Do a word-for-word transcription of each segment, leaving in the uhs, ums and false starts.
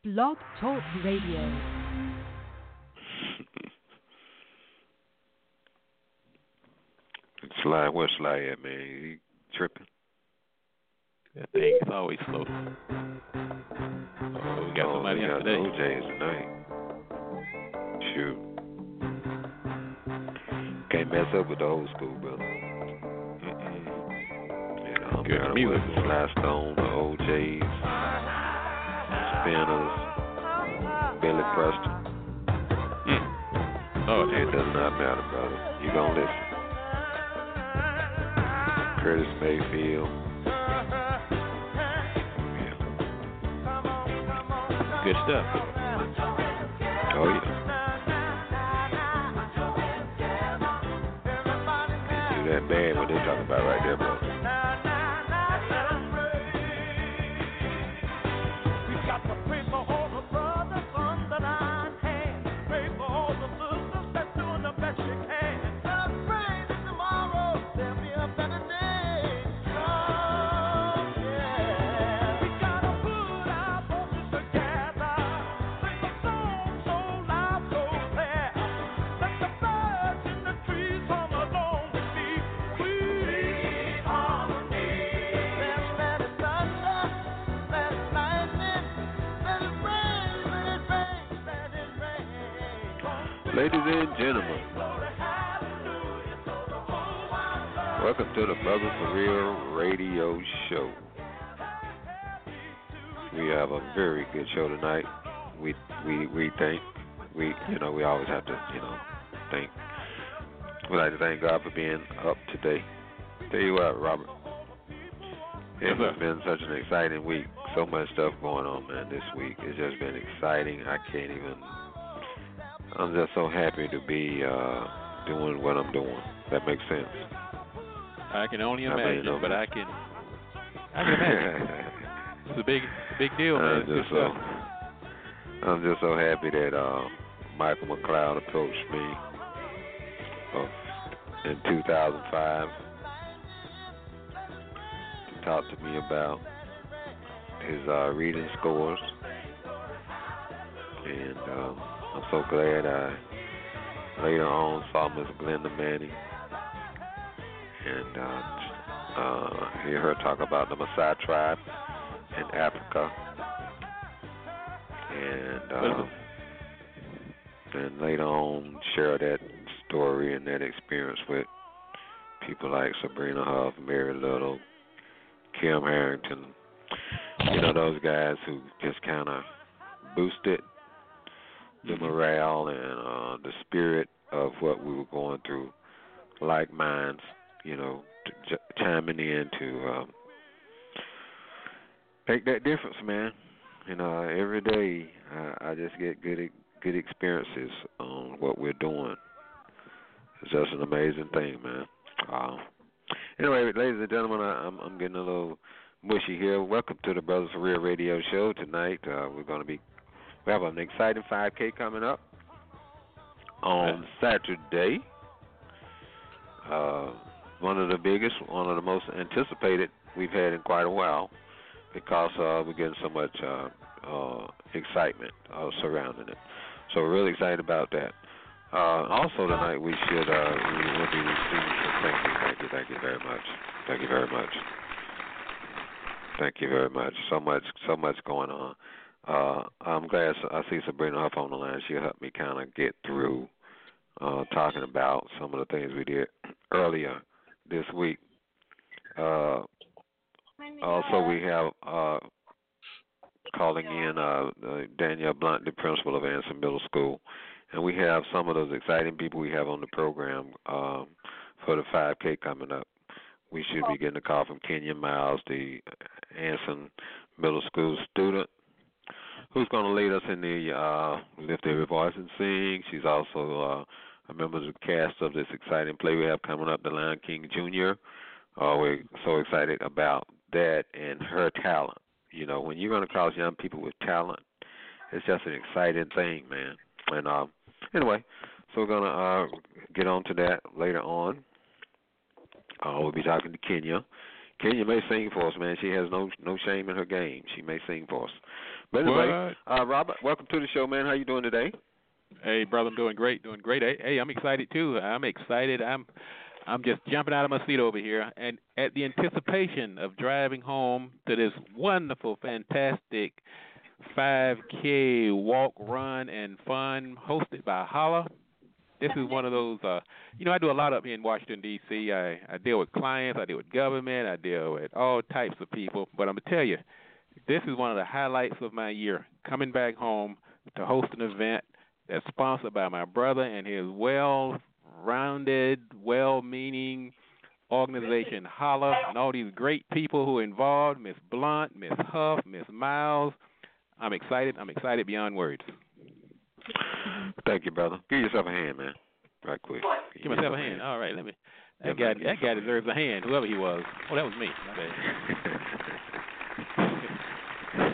Blog Talk Radio. Sly, where's Sly at, man? He tripping? That thing is always slow. Oh, we got oh, somebody we else got today. O J's tonight. Shoot. Can't mess up with the old school, brother. Mm-mm. You know, Good music. Sly Stone, the O J's, Spinners, Billy Preston. Mm. Oh, it does not matter, brother. You gonna listen. Curtis Mayfield. Yeah. Good stuff. Oh, yeah. Can't do that bad what they're talking about right there, brother. Ladies and gentlemen, welcome to the Brothers for Real Radio Show. We have a very good show tonight. We we we think we you know we always have to you know thank we like to thank God for being up today. Tell you what, Robert, it has been such an exciting week. So much stuff going on, man. This week it's just been exciting. I can't even. I'm just so happy to be uh, doing what I'm doing. That makes sense. I can only I imagine, mean, but I can. I can imagine. It's a big, big deal, man. I'm just so. I'm just so happy that uh, Michael McLeod approached me uh, in two thousand five to talk to me about his uh, reading scores, and. Um, I'm so glad I later on saw Miss Glenda Manning and uh, uh, hear her talk about the Maasai tribe in Africa, and um, and later on share that story and that experience with people like Sabrina Huff, Mary Little, Kim Harrington, you know, those guys who just kind of boosted the morale and uh, the spirit of what we were going through, like minds, you know, to j- chiming in to um, make that difference, man. You know, every day I, I just get good good experiences on what we're doing. It's just an amazing thing, man. Uh, anyway, ladies and gentlemen, I, I'm, I'm getting a little mushy here. Welcome to the Brothers for Real Radio Show. Tonight uh, we're going to be We have an exciting five K coming up on Saturday. Uh, one of the biggest, one of the most anticipated we've had in quite a while because uh, we're getting so much uh, uh, excitement uh, surrounding it. So we're really excited about that. Uh, also tonight we should uh, we will be receiving. Thank you, thank you, thank you very much. Thank you very much. Thank you very much. So much, so much going on. Uh, I'm glad I see Sabrina Huff on the line. She'll help me kind of get through uh, talking about some of the things we did earlier this week. Uh, also, we have uh, calling in uh, uh, Danielle Blunt, the principal of Anson Middle School. And we have some of those exciting people we have on the program um, for the five K coming up. We should be getting a call from Kenya Miles, the Anson Middle School student, who's going to lead us in the uh, Lift Every Voice and Sing. She's also uh, a member of the cast of this exciting play we have coming up, The Lion King Junior Uh, we're so excited about that and her talent. You know, when you're going to cross young people with talent, it's just an exciting thing, man. And uh, anyway, so we're going to uh, get on to that later on. Uh, we'll be talking to Kenya. Kenya may sing for us, man. She has no no shame in her game. She may sing for us. But anyway, uh, Robert, welcome to the show, man. How you doing today? Hey, brother, I'm doing great, doing great. Hey, hey, I'm excited too. I'm excited. I'm, I'm just jumping out of my seat over here, and at the anticipation of driving home to this wonderful, fantastic five K walk, run, and fun hosted by Holla. This is one of those, uh, you know, I do a lot up here in Washington, D C I, I deal with clients, I deal with government, I deal with all types of people. But I'm going to tell you, this is one of the highlights of my year, coming back home to host an event that's sponsored by my brother and his well-rounded, well-meaning organization, Holla, and all these great people who are involved, Miss Blunt, Miss Huff, Miss Miles. I'm excited. I'm excited beyond words. Thank you, brother. Give yourself a hand, man. Right quick. Give, Give myself a hand. hand. All right, let me. That yeah, guy. That guy deserves a hand. Whoever he was. Oh, that was me. My bad.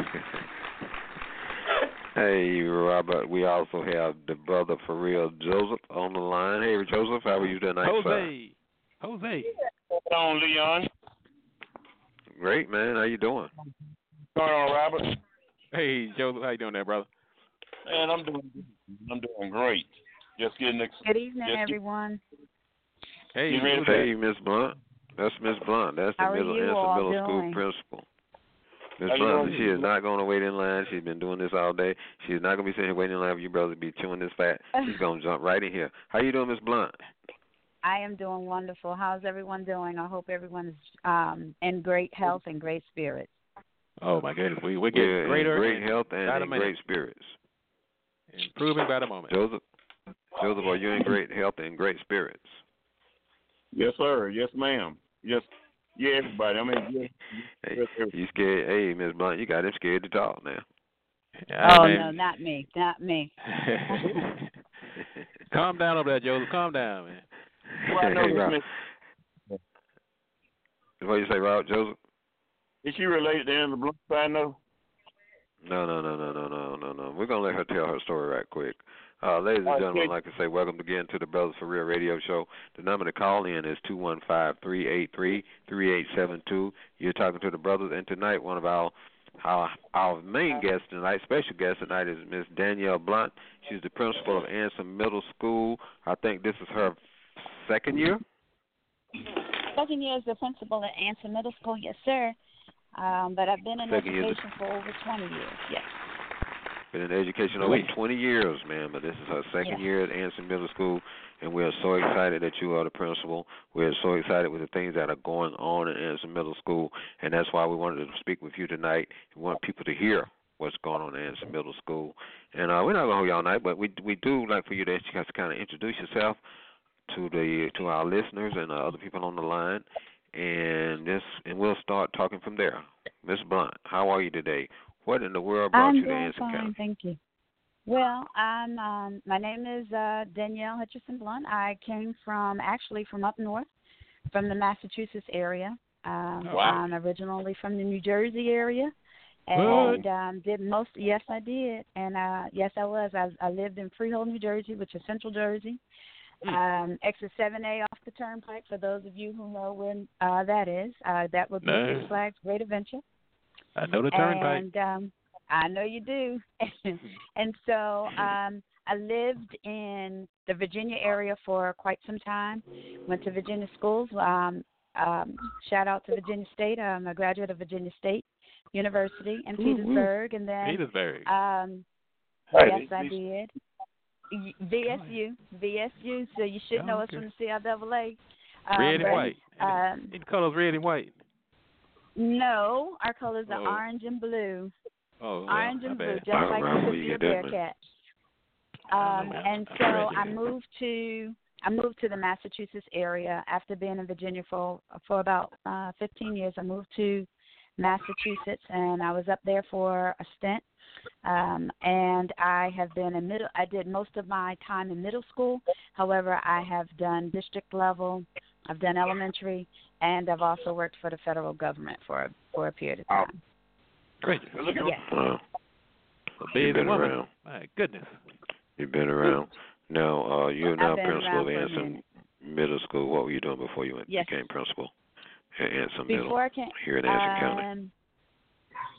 Hey, Robert. We also have the brother for real, Joseph, on the line. Hey, Joseph. How are you tonight, Jose. sir? Jose. What's on, Leon? Great, man. How you doing? What's going on, Robert? Hey, Joseph. How you doing there, brother? Man, I'm doing I'm doing great. Just getting excited. Good evening, Just everyone. Hey, hey, Miss Blunt. That's Miss Blunt. That's the How middle Anson Middle doing? School principal. Miss How Blunt, she is not going to wait in line. She's been doing this all day. She's not going to be sitting here waiting in line for you brothers to be chewing this fat. She's going to jump right in here. How you doing, Miss Blunt? I am doing wonderful. How's everyone doing? I hope everyone's um, in great health and great spirits. Oh, my goodness. We, we're getting we're greater. in great health and in great spirits. Improving by the moment. Joseph, Joseph, are you in great health and great spirits? Yes, sir. Yes, ma'am. Yes, yeah, everybody. I mean, yes, hey, yes, you scared? Hey, Miss Blunt, you got him scared to talk now. Oh, oh no, not me, not me. Calm down over there, Joseph. Calm down, man. Well, I know hey, Rob. What you say, Rob? Joseph? Is she related to Anna Blunt? I know. No, no, no, no, no, no, no, no. We're gonna let her tell her story right quick. Uh, ladies and gentlemen, I'd like to say welcome again to the Brothers for Real Radio Show. The number to call in is two one five, three eight three, three eight seven two. You're talking to the brothers, and tonight one of our our, our main guests tonight, special guest tonight, is Miss Danielle Blunt. She's the principal of Anson Middle School. I think this is her second year. Second year as the principal at Anson Middle School, yes, sir. Um, but I've been in second education year. for over twenty years, yes. Been in education over twenty years, man, but this is her second yes. year at Anson Middle School, and we are so excited that you are the principal. We are so excited with the things that are going on at Anson Middle School, and that's why we wanted to speak with you tonight. We want people to hear what's going on at Anson Middle School. And uh, we're not going to hold you all night, but we we do like for you to just kind of introduce yourself to the to our listeners and uh, other people on the line, and this and we'll start talking from there. Miss Blunt, how are you today? What in the world brought I'm you to doing Anson fine, County? Thank you. Well, I'm. Um, my name is uh, Danielle Hutchison Blunt. I came from actually from up north, from the Massachusetts area. Um, wow. I'm originally from the New Jersey area, and oh. um, did most. Yes, I did, and uh, yes, I was. I, I lived in Freehold, New Jersey, which is Central Jersey. Um, exit seven A off the Turnpike. For those of you who know when uh, that is, uh, that would be no. Six Flags Great Adventure. I know the Turnpike. And um, I know you do. And so um, I lived in the Virginia area for quite some time. Went to Virginia schools. Um, um, shout out to Virginia State. I'm a graduate of Virginia State University in ooh, Petersburg, ooh. and then Petersburg. Um, hey, yes, I did. V S U, V S U. So you should oh, know okay. us from the C I A A. Um, red and but, white. Um, it colors red and white. No, our colors are oh. orange and blue. Oh, well, orange and blue, bad. just like right, the Sophia Bearcat. Um, and so I moved to I moved to the Massachusetts area after being in Virginia for for about uh, fifteen years. I moved to Massachusetts, and I was up there for a stint. Um, and I have been in middle. I did most of my time in middle school. However, I have done district level. I've done elementary, and I've also worked for the federal government for a, for a period of time. Great. Look at yes. Wow. You've been woman. around. My goodness. You've been around. Now, uh, you're now principal of Anson Anson Middle School. What were you doing before you went, yes. became principal at Anson Before Middle I came, here in Anson um, County?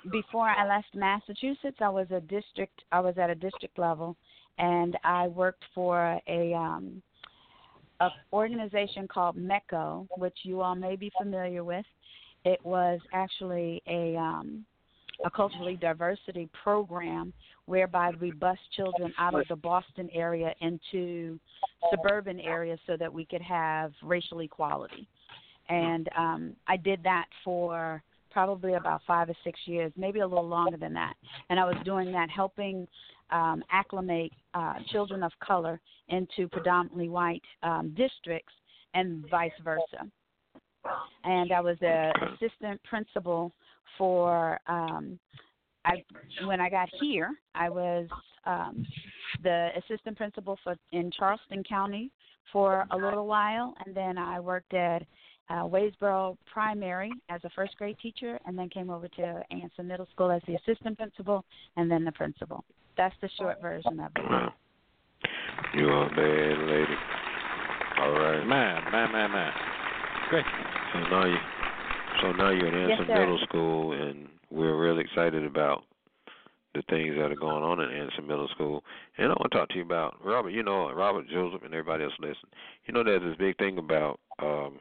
before I left Massachusetts, I was a district. I was at a district level, and I worked for a um, a organization called MECO, which you all may be familiar with. It was actually a um, a culturally diversity program whereby we bused children out of the Boston area into suburban areas so that we could have racial equality. And um, I did that for probably about five or six years, maybe a little longer than that. And I was doing that, helping um, acclimate uh, children of color into predominantly white um, districts and vice versa. And I was an assistant principal for, um, I when I got here, I was um, the assistant principal for in Charleston County for a little while, and then I worked at uh, Waysboro Primary as a first grade teacher, and then came over to Anson Middle School as the assistant principal, and then the principal. That's the short version of it. Wow. You are a bad lady. All right. Man, man, man, man. Great. So now you, so now you're in Yes, Anson sir. Middle School, and we're really excited about the things that are going on in Anson Middle School. And I want to talk to you about Robert. You know, Robert Joseph and everybody else listen. You know, there's this big thing about, um,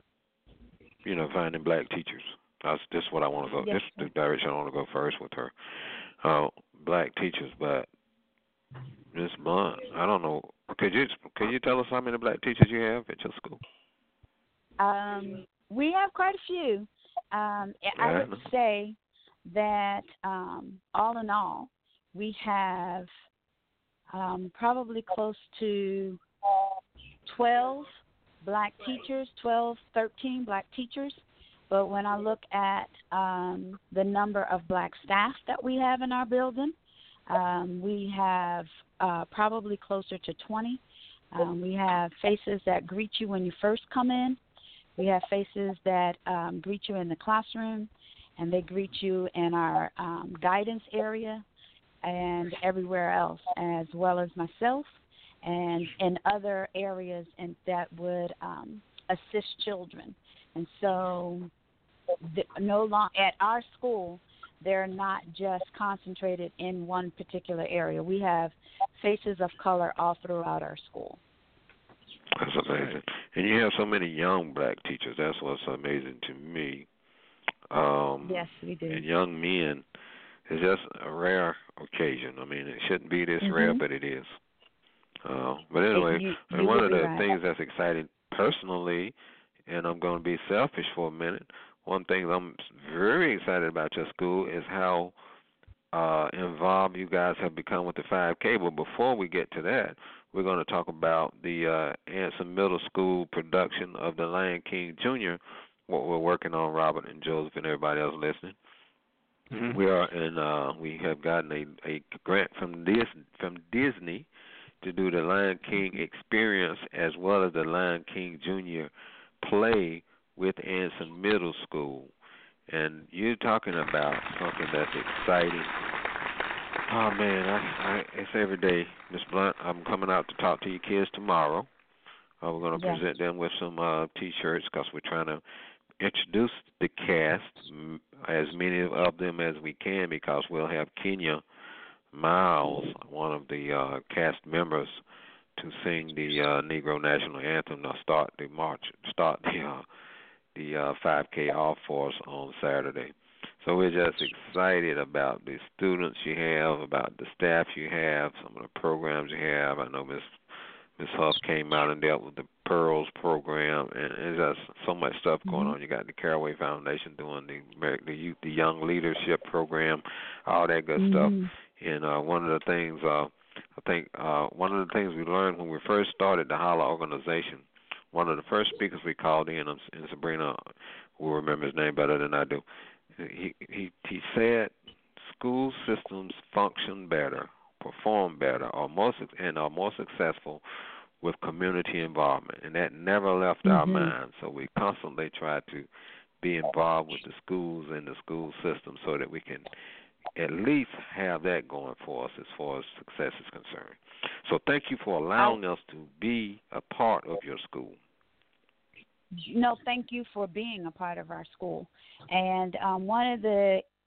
you know, finding black teachers. That's this is what I want to go. Yes, this is the direction I want to go first with her. Uh, black teachers, but Miss Blunt, I don't know. Could you could you tell us how many black teachers you have at your school? Um, we have quite a few. Um, I would say that um, all in all, we have um, probably close to twelve black teachers, twelve, thirteen black teachers. But when I look at um, the number of black staff that we have in our building, um, we have uh, probably closer to twenty. Um, we have faces that greet you when you first come in. We have faces that um, greet you in the classroom, and they greet you in our um, guidance area and everywhere else, as well as myself and in other areas and that would um, assist children. And so the, no long, at our school, they're not just concentrated in one particular area. We have faces of color all throughout our school. That's amazing. And you have so many young black teachers. That's what's amazing to me. Um, yes, we do. And young men is just a rare occasion. I mean, it shouldn't be this mm-hmm. rare, but it is. Uh, but anyway, you, you you one of the right. things that's exciting personally, and I'm going to be selfish for a minute, one thing I'm very excited about your school is how uh, involved you guys have become with the five K. But before we get to that, we're going to talk about the uh, Anson Middle School production of The Lion King Junior, what we're working on, Robert and Joseph and everybody else listening. Mm-hmm. We are in. Uh, we have gotten a, a grant from Dis, from Disney to do the Lion King experience as well as the Lion King Junior play with Anson Middle School. And you're talking about something that's exciting. Oh, man, I, I, it's every day. Miss Blunt, I'm coming out to talk to your kids tomorrow. Uh, we're going to yes. present them with some uh, T-shirts because we're trying to introduce the cast, as many of them as we can, because we'll have Kenya Miles, one of the uh, cast members, to sing the uh, Negro National Anthem. To start the march, start the uh, the uh, five K off for us on Saturday. So we're just excited about the students you have, about the staff you have, some of the programs you have. I know Miss Miss Huff came out and dealt with the Pearls program, and there's just so much stuff going mm-hmm. on. You got the Caraway Foundation doing the the youth, the Young Leadership program, all that good mm-hmm. stuff. And uh, one of the things, uh, I think, uh, one of the things we learned when we first started the Holla organization, one of the first speakers we called in, and Sabrina will remember his name better than I do. He he he said school systems function better, perform better, are more and are more successful with community involvement, and that never left mm-hmm. our minds. So we constantly try to be involved with the schools and the school system so that we can at least have that going for us as far as success is concerned. So thank you for allowing us to be a part of your school. No, thank you for being a part of our school. And um, one of the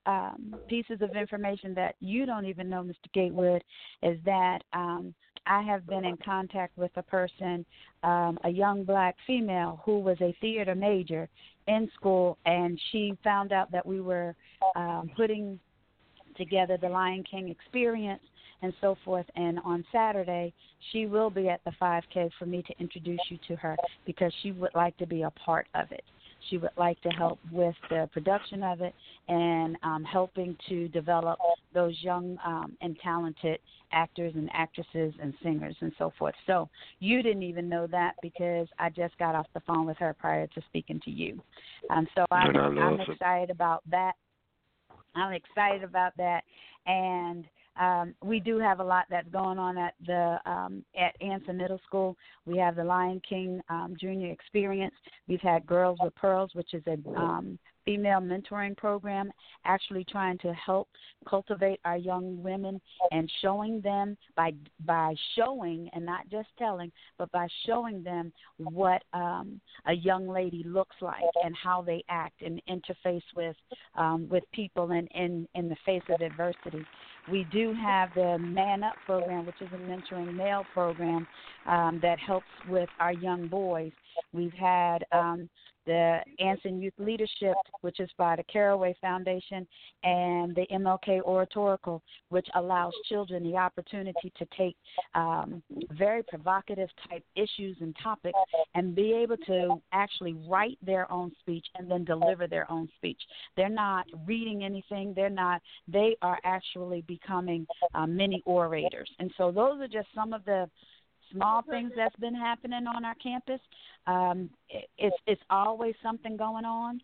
um, pieces of information that you don't even know, Mister Gatewood, is that um, I have been in contact with a person, um, a young black female who was a theater major in school, and she found out that we were um, putting together the Lion King experience and so forth. And on Saturday, she will be at the five K for me to introduce you to her because she would like to be a part of it. She would like to help with the production of it and um, helping to develop those young um, and talented actors and actresses and singers and so forth. So you didn't even know that because I just got off the phone with her prior to speaking to you. Um, so I'm, I'm excited about that. I'm excited about that. And Um, we do have a lot that's going on at the um, at Anson Middle School. We have the Lion King um, Junior Experience. We've had Girls with Pearls, which is a um, female mentoring program, actually trying to help cultivate our young women and showing them by by showing and not just telling, but by showing them what um, a young lady looks like and how they act and interface with um, with people and in, in the face of adversity. We do have the Man Up program, which is a mentoring male program um, that helps with our young boys. We've had um, the Anson Youth Leadership, which is by the Caraway Foundation, and the M L K Oratorical, which allows children the opportunity to take um, very provocative type issues and topics and be able to actually write their own speech and then deliver their own speech. They're not reading anything. They're not. They are actually becoming uh, mini orators. And so those are just some of the small things that's been happening on our campus. Um, it, it's it's always something going on,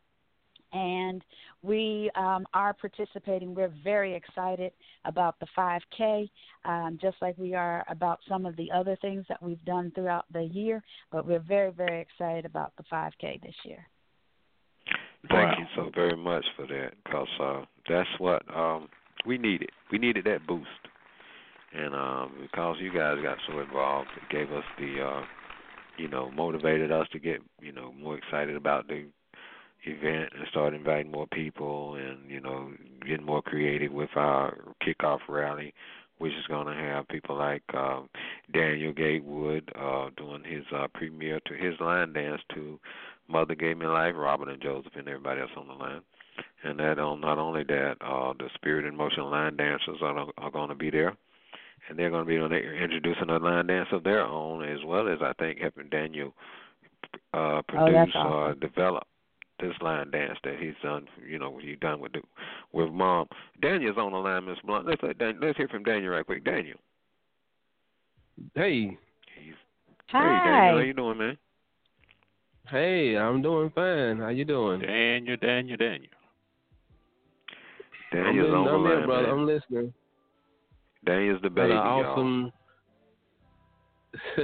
and we um, are participating. We're very excited about the five K, um, just like we are about some of the other things that we've done throughout the year, but we're very, very excited about the five K this year. Thank wow. you so very much for that, because uh, that's what um, we needed. We needed that boost. And um, because you guys got so involved, it gave us the, uh, you know, motivated us to get, you know, more excited about the event and start inviting more people and, you know, getting more creative with our kickoff rally, which is going to have people like uh, Daniel Gatewood uh, doing his uh, premiere to his line dance to Mother Gave Me Life, Robert and Joseph and everybody else on the line. And that um, not only that, uh, the Spirit in Motion line dancers are, are going to be there. And they're going to be on there introducing a line dance of their own, as well as, I think, helping Daniel uh, produce oh, awesome. or develop this line dance that he's done, you know, he's done with the, with Mom. Daniel's on the line, Miss Blunt. Let's, let Dan, let's hear from Daniel right quick. Daniel. Hey. He's, Hi. Hey, Daniel. How you doing, man? Hey, I'm doing fine. How you doing? Daniel, Daniel, Daniel. Daniel's I'm on the I'm line, here, brother. man. I'm listening. Daniel's the baby, awesome. y'all.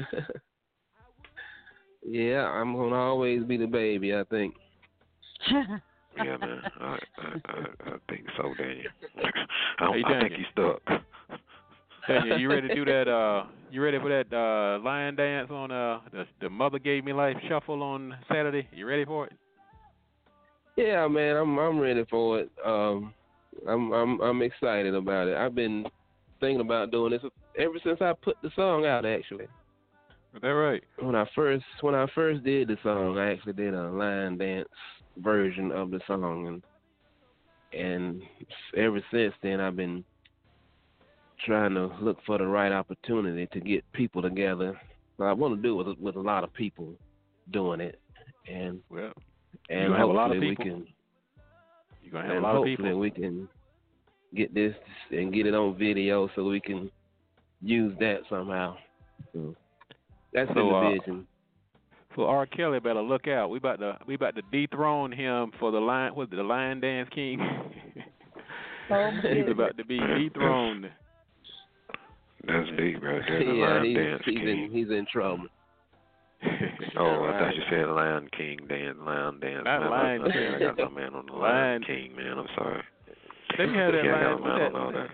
Yeah, I'm going to always be the baby, I think. Yeah, man. I, I, I, I think so, Daniel. I, hey, I think he's stuck. Daniel, you ready to do that? Uh, you ready for that uh, lion dance on uh, the, the Mother Gave Me Life shuffle on Saturday? You ready for it? Yeah, man. I'm I'm ready for it. Um, I'm I'm I'm excited about it. I've been thinking about doing this ever since I put the song out. Actually, is that right? When I first when I first did the song, I actually did a line dance version of the song, and and ever since then, I've been trying to look for the right opportunity to get people together. What I want to do with with a lot of people doing it, and well, and hopefully have a lot of people. we can. You're gonna have and a lot of hopefully people. we can get this and get it on video so we can use that somehow. So that's so, in the uh, vision. So R. Kelly better look out. We about to we about to dethrone him for the line. What's the Lion Dance King? Oh, he's about to be dethroned. That's deep, right there. The yeah, Lion he's, Dance he's King. in he's in trouble. oh, right. I thought you said Lion King dance, Lion Dance. Not man, Lion I, King. I got some man on the Lion Lion King, man. I'm sorry. Let me have that yeah, line. man That, on all that.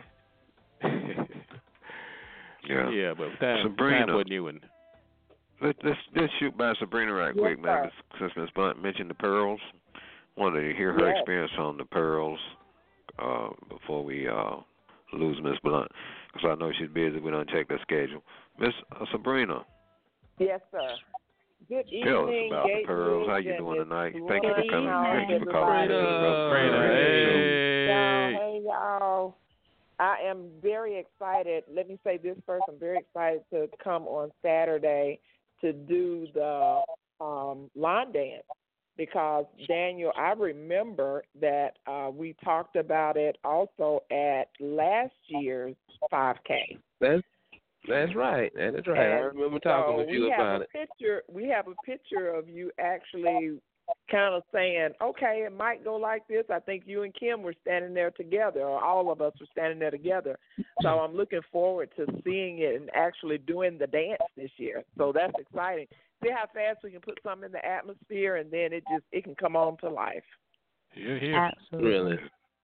yeah. Yeah, but time, Sabrina. time wasn't new one. Let, let's let's shoot by Sabrina right yes, quick, man. Sir. Since Miz Blunt mentioned the pearls, wanted to hear her yes. experience on the pearls uh, before we uh, lose Miss Blunt, because I know she's busy. We don't check the schedule. Miss uh, Sabrina. Yes, sir. Good Tell us evening, about the Gateway pearls. How you and doing Miss tonight? Blunt. Thank you for coming. How's Thank you for everybody? calling. Hey. Y'all, hey, y'all. I am very excited. Let me say this first. I'm very excited to come on Saturday to do the um, line dance because, Daniel, I remember that uh, we talked about it also at last year's five K. That's that's right. That is right. And I remember talking so with you we have about a it. Picture, we have a picture of you actually kind of saying, okay, it might go like this. I think you and Kim were standing there together, or all of us were standing there together. So I'm looking forward to seeing it and actually doing the dance this year. So that's exciting. See how fast we can put something in the atmosphere, and then it just it can come on to life. You're here. Absolutely. Really.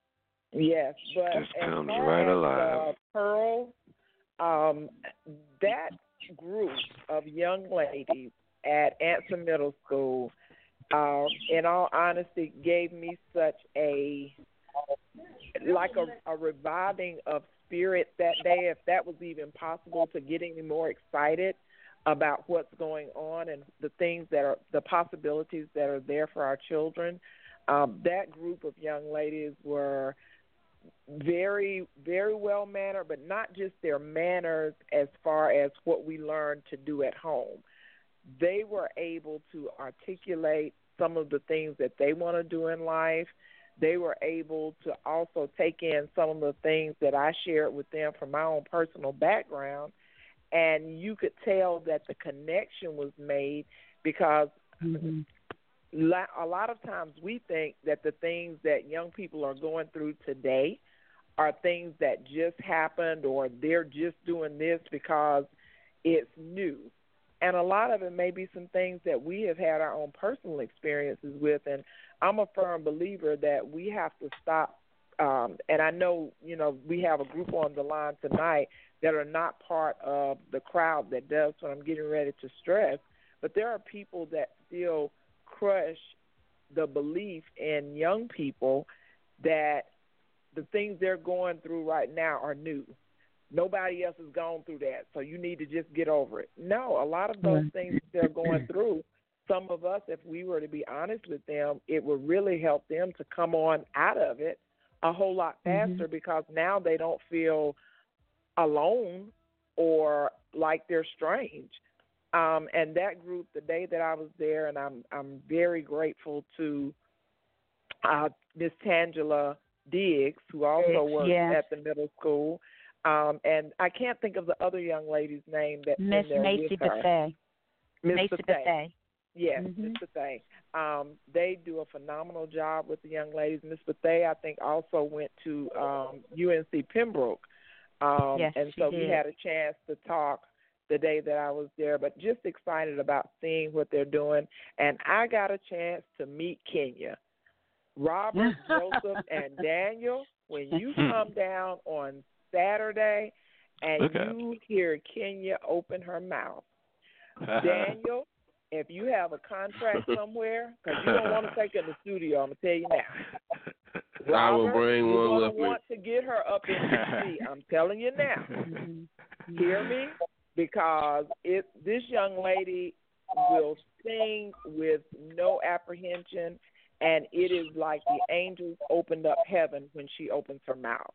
Yes, but Just as comes far right as, alive. Uh, Pearl, um, that group of young ladies at Anson Middle School, uh, in all honesty, gave me such a like a, a reviving of spirit that day, if that was even possible, to get any more excited about what's going on and the things that are the possibilities that are there for our children. Um, that group of young ladies were very, very well mannered, but not just their manners as far as what we learned to do at home. They were able to articulate some of the things that they want to do in life. They were able to also take in some of the things that I shared with them from my own personal background, and you could tell that the connection was made because Mm-hmm. a lot of times we think that the things that young people are going through today are things that just happened or they're just doing this because it's new. And a lot of it may be some things that we have had our own personal experiences with. And I'm a firm believer that we have to stop. Um, and I know, you know, we have a group on the line tonight that are not part of the crowd that does what I'm getting ready to stress. But there are people that still crush the belief in young people that the things they're going through right now are new. Nobody else has gone through that, so you need to just get over it. No, a lot of those things that they're going through, some of us, if we were to be honest with them, it would really help them to come on out of it a whole lot faster mm-hmm. because now they don't feel alone or like they're strange. Um, and that group, the day that I was there, and I'm I'm very grateful to uh, Miss Tangela Diggs, who also works yes. at the middle school. Um, and I can't think of the other young lady's name that's Miss in there Macy with her. Buffet. Miss Macy Buffet. Buffet. Yes, mm-hmm. Miss Buffet. Um, they do a phenomenal job with the young ladies. Miss Buffet, I think, also went to um, U N C Pembroke. Um, yes, and so she we did. had a chance to talk the day that I was there, but just excited about seeing what they're doing. And I got a chance to meet Kenya. Robert, Joseph, and Daniel, when you come down on Saturday and Look you hear Kenya open her mouth, Daniel, if you have a contract somewhere, because you don't want to take her in the studio, I'm going to tell you now. Robert, I will bring you're one going with to want to get her up in the seat. I'm telling you now. Hear me? Because it, this young lady will sing with no apprehension, and it is like the angels opened up heaven when she opens her mouth.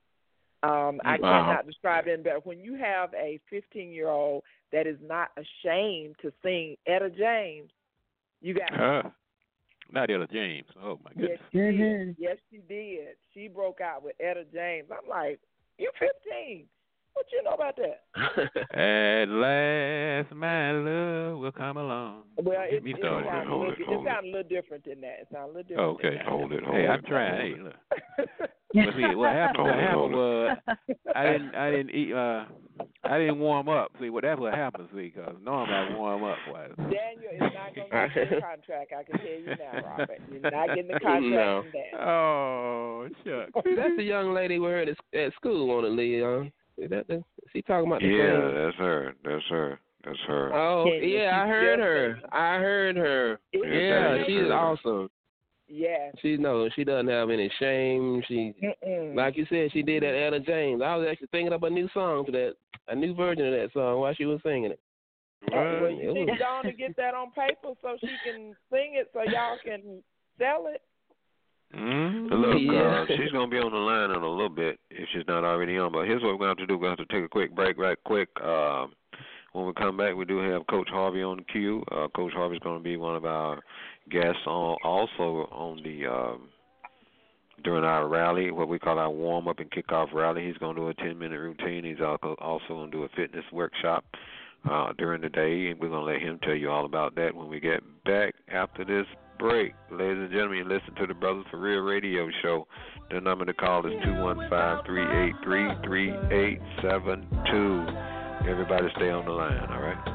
Um, I wow. cannot describe it better. When you have a fifteen-year-old that is not ashamed to sing Etta James, you got uh, not Etta James. Oh, my goodness. Yes, she mm-hmm. did. Yes, she did. She broke out with Etta James. I'm like, you're fifteen. What you know about that? At last, my love will come along. Well, it, me it, started. sounds, Hold a it, little, hold it sounds a little different than that. It sounds a little different. Oh, okay, than that. hold it, hold hey, it. I'm trying. Hey, look. Well, see, what happened? Hold What it, happened hold it. was I didn't, I didn't eat. Uh, I didn't warm up. See, what that's what happens. See, because normally I warm up. Why? Daniel is not going to get the contract. I can tell you now, Robert. You're not getting the contract No. from that. Oh, shucks. That's the young lady we heard at, at school on it, Leon. Is that the? Is he talking about the Yeah, same? that's her. That's her. That's her. Oh, Kenya, yeah, I she's heard just her. singing. I heard her. It- Yeah, Yeah, she's yeah. awesome. Yes. She knows she doesn't have any shame. She, Mm-mm. like you said, she did that Etta James. I was actually thinking up a new song to that, a new version of that song while she was singing it. Uh, well, you It need was- to go on and get that on paper so she can sing it so y'all can sell it. Mm-hmm. Look, Yeah. uh, she's going to be on the line in a little bit if she's not already on. But here's what we're going to have to do. We're going to have to take a quick break right quick. Uh, when we come back, we do have Coach Harvey on the queue. Uh, Coach Harvey's going to be one of our guests on, also on the um, during our rally, what we call our warm-up and kickoff rally. He's going to do a ten-minute routine. He's also going to do a fitness workshop uh, during the day, and we're going to let him tell you all about that when we get back after this break. Ladies and gentlemen, you listen to the Brothers for Real radio show. The number to call is two one five, three eight three, three eight seven two. Everybody stay on the line, all right?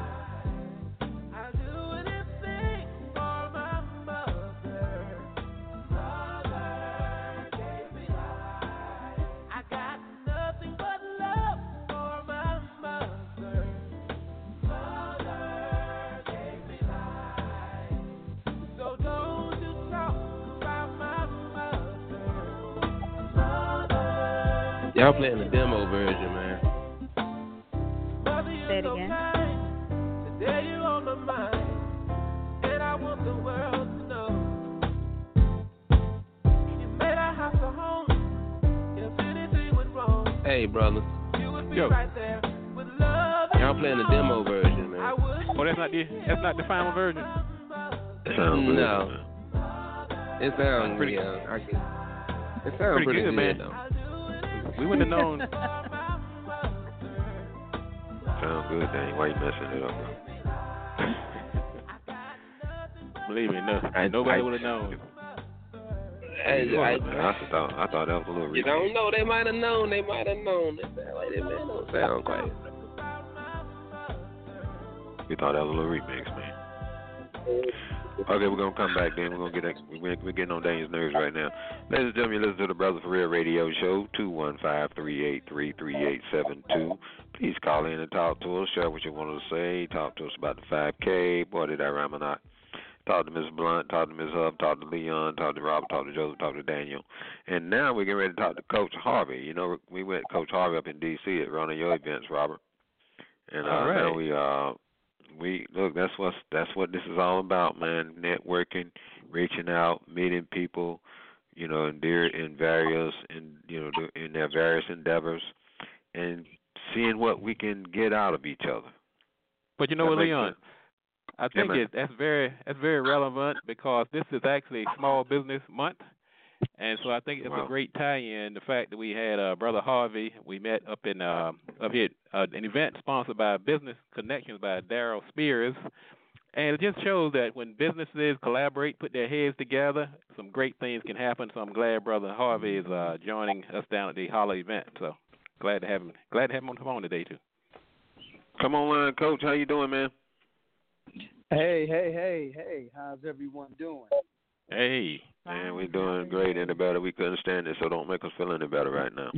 Y'all playing the demo version, man. Say it again. Today you on my mind, and I want the world to know. You made our house a home. If anything went wrong, Hey, brother. you would be Yo. right there with love. Y'all playing the demo version, man. I would. Oh, that's not the that's not the final version. Sounds good, No. man. It sounds Pretty- pretty. Yeah, I can, it sounds Pretty pretty, good, man. though. We wouldn't have known. Sounds good, Dang. Why you messing it up, bro? Believe me, no, I- nobody I- would have known. Hey, I, I, thought, I thought that was a little you risky. don't know. They might have known. They might have known. It sound like that man don't sound quite. We thought that was a little remix, man. Okay, we're gonna come back then. We're gonna get we're, we're getting on Daniel's nerves right now. Ladies and gentlemen, you listen to the Brothers for Real radio show. Two one five three eight three three eight seven two. Please call in and talk to us. Share what you want to say. Talk to us about the five K. Boy, did I rhyme or not? Talk to Miss Blunt. Talk to Miss Hub. Talk to Leon. Talk to Robert. Talk to Joseph. Talk to Daniel. And now we're getting ready to talk to Coach Harvey. You know, we went Coach Harvey up in D C at one of your events, Robert. And uh, All right. now we uh. We look. That's what that's what this is all about, man. Networking, reaching out, meeting people, you know, in their in various in you know in their various endeavors, and seeing what we can get out of each other. But you know That what, makes Leon? sense. I think man. it, that's very that's very relevant because this is actually Small Business Month, and so I think it's Wow. a great tie-in. The fact that we had uh, Brother Harvey, we met up in uh, up here uh, an event sponsored by Business Connections by Daryl Spears, and it just shows that when businesses collaborate, put their heads together, some great things can happen. So I'm glad Brother Harvey is uh, joining us down at the Holler event. So glad to have him. Glad to have him on the phone today too. Come on, Coach. How you doing, man? Hey, hey, hey, hey, how's everyone doing? Hey. Man, we're doing great. Any better? We couldn't stand it, so don't make us feel any better right now.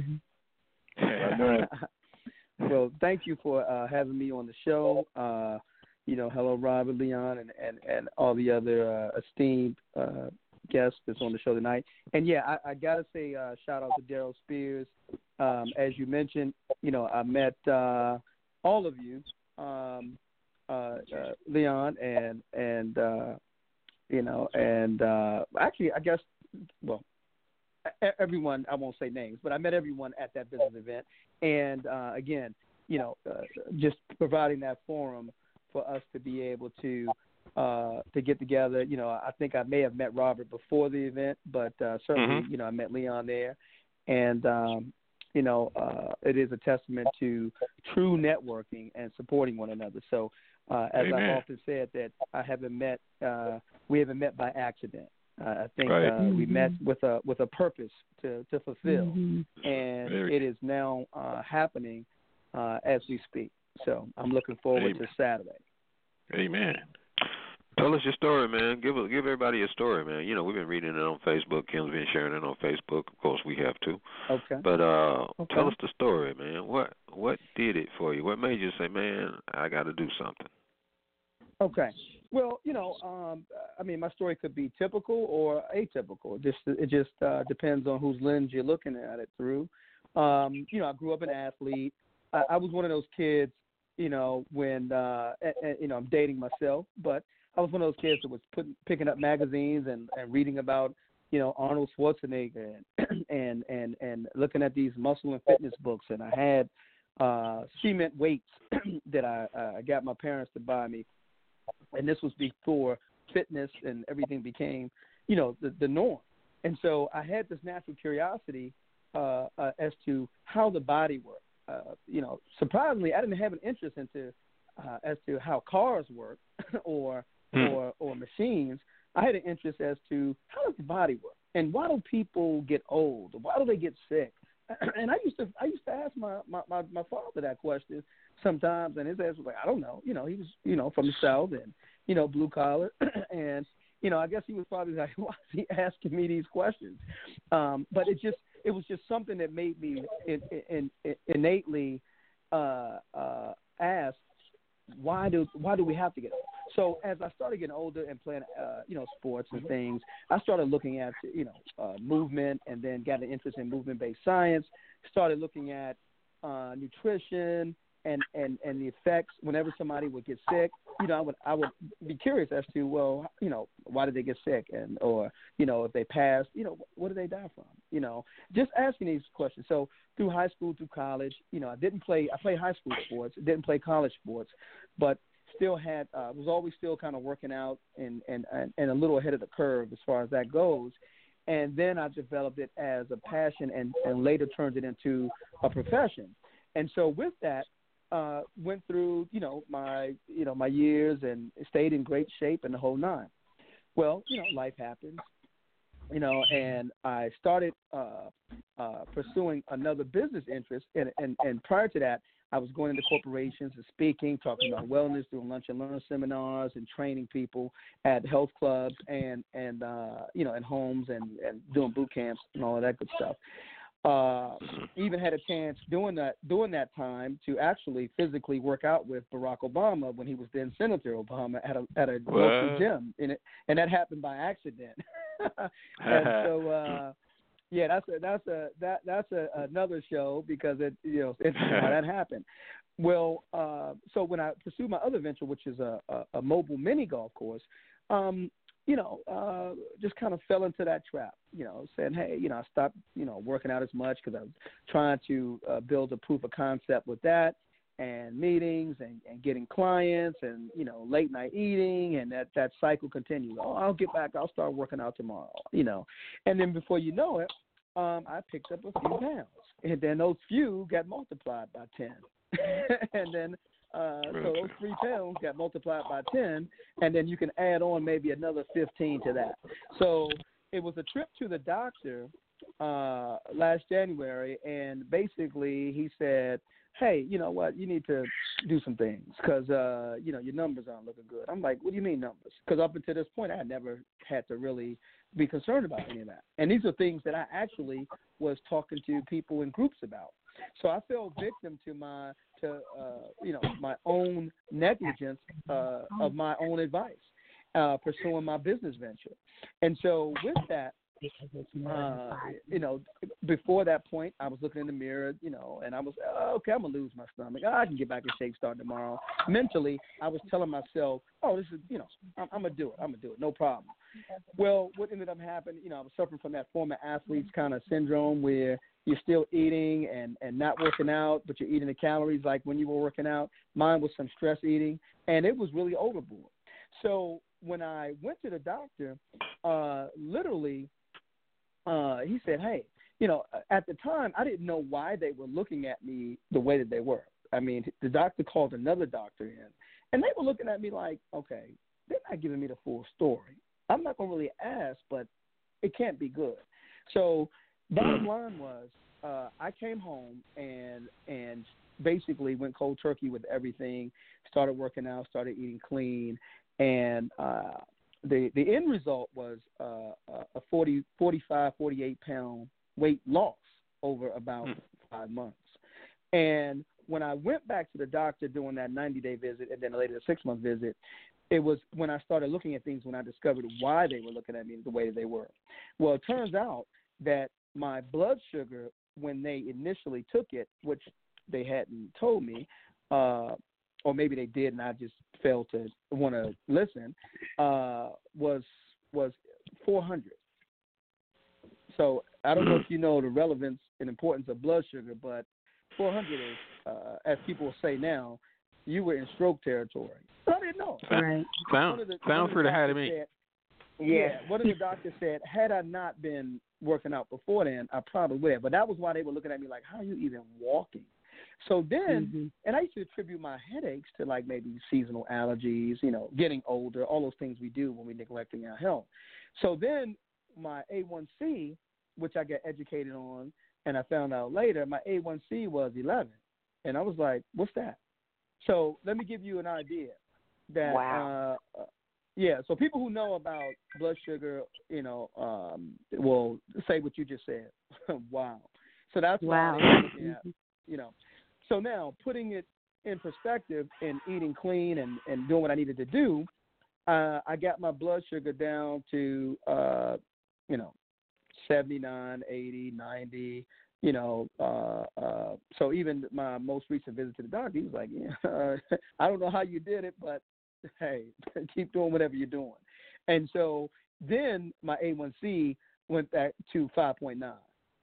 Well, thank you for uh, having me on the show. Uh, you know, hello, Robert, Leon, and, and, and all the other uh, esteemed uh, guests that's on the show tonight. And, yeah, I, I got to say uh, shout out to Daryl Spears. Um, as you mentioned, you know, I met uh, all of you, um, uh, uh, Leon, and, and uh, you know, and uh, actually, I guess, well, e- everyone, I won't say names, but I met everyone at that business event. And, uh, again, you know, uh, just providing that forum for us to be able to uh, to get together. You know, I think I may have met Robert before the event, but uh, certainly, Mhm. you know, I met Leon there. And, um, you know, uh, it is a testament to true networking and supporting one another. So, uh, as Amen. I've often said, that I haven't met, uh, we haven't met by accident. Uh, I think Right. uh, we met with a with a purpose to, to fulfill, and Very it is now uh, happening uh, as we speak. So I'm looking forward Amen. to Saturday. Amen. Tell us your story, man. Give give everybody your story, man. You know, we've been reading it on Facebook. Kim's been sharing it on Facebook. Of course, we have too. Okay. But uh, Okay. tell us the story, man. What what did it for you? What made you say, man, I got to do something? Okay. Well, you know, um, I mean, my story could be typical or atypical. Just it just uh, depends on whose lens you're looking at it through. Um, you know, I grew up an athlete. I, I was one of those kids. You know, when uh, and, and, you know, I'm dating myself, but I was one of those kids that was putting, picking up magazines and, and reading about, you know, Arnold Schwarzenegger and and and and looking at these muscle and fitness books. And I had uh, cement weights that I uh, got my parents to buy me. And this was before fitness and everything became, you know, the, the norm. And so I had this natural curiosity uh, uh, as to how the body worked. Uh, you know, surprisingly, I didn't have an interest into uh, as to how cars work or hmm. or or machines. I had an interest as to how does the body work and why do people get old? Why do they get sick? And I used to I used to ask my, my, my, my father that question sometimes, and his answer was like, I don't know. You know, he was, you know, from the South and, you know, blue collar. And, you know, I guess he was probably like, why is he asking me these questions? Um, but it just, it was just something that made me in, in, in, innately uh, uh, ask, why do why do we have to get old? So as I started getting older and playing, uh, you know, sports and things, I started looking at, you know, uh, movement, and then got an interest in movement-based science. Started looking at uh, nutrition and, and, and the effects whenever somebody would get sick. You know, I would I would be curious as to, well, you know, why did they get sick, and or you know, if they passed, you know, what did they die from? You know, just asking these questions. So through high school, through college, you know, I didn't play. I played high school sports, didn't play college sports, but still had uh, was always still kind of working out and, and and and a little ahead of the curve as far as that goes. And then I developed it as a passion, and, and later turned it into a profession. And so with that, uh, went through you know my you know my years and stayed in great shape and the whole nine. Well, you know, life happens. You know, and I started uh, uh, pursuing another business interest, and, and, and prior to that, I was going into corporations and speaking, talking about wellness, doing lunch and learn seminars, and training people at health clubs and and uh, you know, in homes, and, and doing boot camps and all of that good stuff. Uh, even had a chance during that during that time to actually physically work out with Barack Obama when he was then Senator Obama at a at a local gym, in it, and that happened by accident. And so, uh, yeah, that's a, that's a that that's a, another show, because it you know it's interesting how that happened. Well, uh, so when I pursued my other venture, which is a, a, a mobile mini golf course, um, you know, uh, just kind of fell into that trap. You know, saying, hey, you know, I stopped you know working out as much because I was trying to uh, build a proof of concept with that, and meetings and, and getting clients, and you know, late night eating, and that, that cycle continues. Oh, I'll get back. I'll start working out tomorrow. You know, and then before you know it, um, I picked up a few pounds, and then those few got multiplied by ten, and then uh, so those three pounds got multiplied by ten, and then you can add on maybe another fifteen to that. So it was a trip to the doctor uh, last January, and basically he said, hey, you know what, you need to do some things because, uh, you know, your numbers aren't looking good. I'm like, what do you mean numbers? Because up until this point, I had never had to really be concerned about any of that. And these are things that I actually was talking to people in groups about. So I fell victim to my, to uh, you know, my own negligence uh, of my own advice, uh, pursuing my business venture. And so with that, Uh, you know, before that point, I was looking in the mirror, you know, and I was, oh, okay, I'm going to lose my stomach. Oh, I can get back in shape starting tomorrow. Mentally, I was telling myself, oh, this is, you know, I'm, I'm going to do it. I'm going to do it. No problem. Well, what ended up happening, you know, I was suffering from that former athlete's kind of syndrome where you're still eating and, and not working out, but you're eating the calories like when you were working out. Mine was some stress eating, and it was really overboard. So when I went to the doctor, uh, literally, Uh, he said, hey, you know, at the time, I didn't know why they were looking at me the way that they were. I mean, the doctor called another doctor in, and they were looking at me like, okay, they're not giving me the full story. I'm not going to really ask, but it can't be good. So bottom line was uh, I came home and and basically went cold turkey with everything, started working out, started eating clean, and uh The the end result was uh, a forty, forty-five, forty-eight pound weight loss over about five months. And when I went back to the doctor doing that ninety-day visit and then later the six-month visit, it was when I started looking at things when I discovered why they were looking at me the way they were. Well, it turns out that my blood sugar, when they initially took it, which they hadn't told me, uh, or maybe they did and I just failed to want to listen, uh, was was four hundred. So I don't know if you know the relevance and importance of blood sugar, but four hundred is, uh, as people say now, you were in stroke territory. I didn't know. Right. Sound, sounds pretty high to me. Said, yeah, one of the doctors said, had I not been working out before then, I probably would have. But that was why they were looking at me like, how are you even walking? So then, mm-hmm. and I used to attribute my headaches to like maybe seasonal allergies, you know, getting older, all those things we do when we're neglecting our health. So then my A one C, which I got educated on, and I found out later, my A one C was eleven. And I was like, what's that? So let me give you an idea. That, wow. Uh, yeah, so people who know about blood sugar, you know, um, will say what you just said. Wow. So that's wow. why they're looking at, you know. So now putting it in perspective and eating clean and, and doing what I needed to do, uh, I got my blood sugar down to, uh, you know, seventy-nine, eighty, ninety, you know. Uh, uh, so even my most recent visit to the doctor, he was like, yeah, uh, I don't know how you did it, but hey, keep doing whatever you're doing. And so then my A one C went back to five point nine.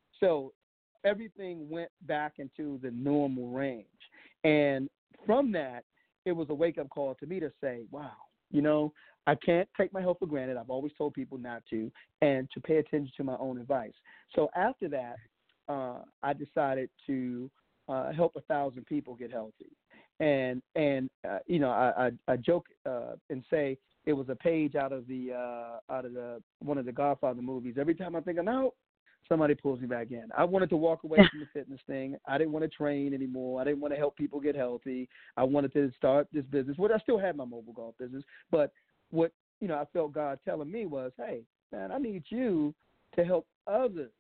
So everything went back into the normal range. And from that, it was a wake-up call to me to say, wow, you know, I can't take my health for granted. I've always told people not to, and to pay attention to my own advice. So after that, uh, I decided to uh, help a thousand people get healthy. And, and uh, you know, I, I, I joke uh, and say it was a page out of the uh, out of the one of the Godfather movies. Every time I think I'm out, somebody pulls me back in. I wanted to walk away from the fitness thing. I didn't want to train anymore. I didn't want to help people get healthy. I wanted to start this business. Well, I still had my mobile golf business, but what, you know, I felt God telling me was, hey, man, I need you to help others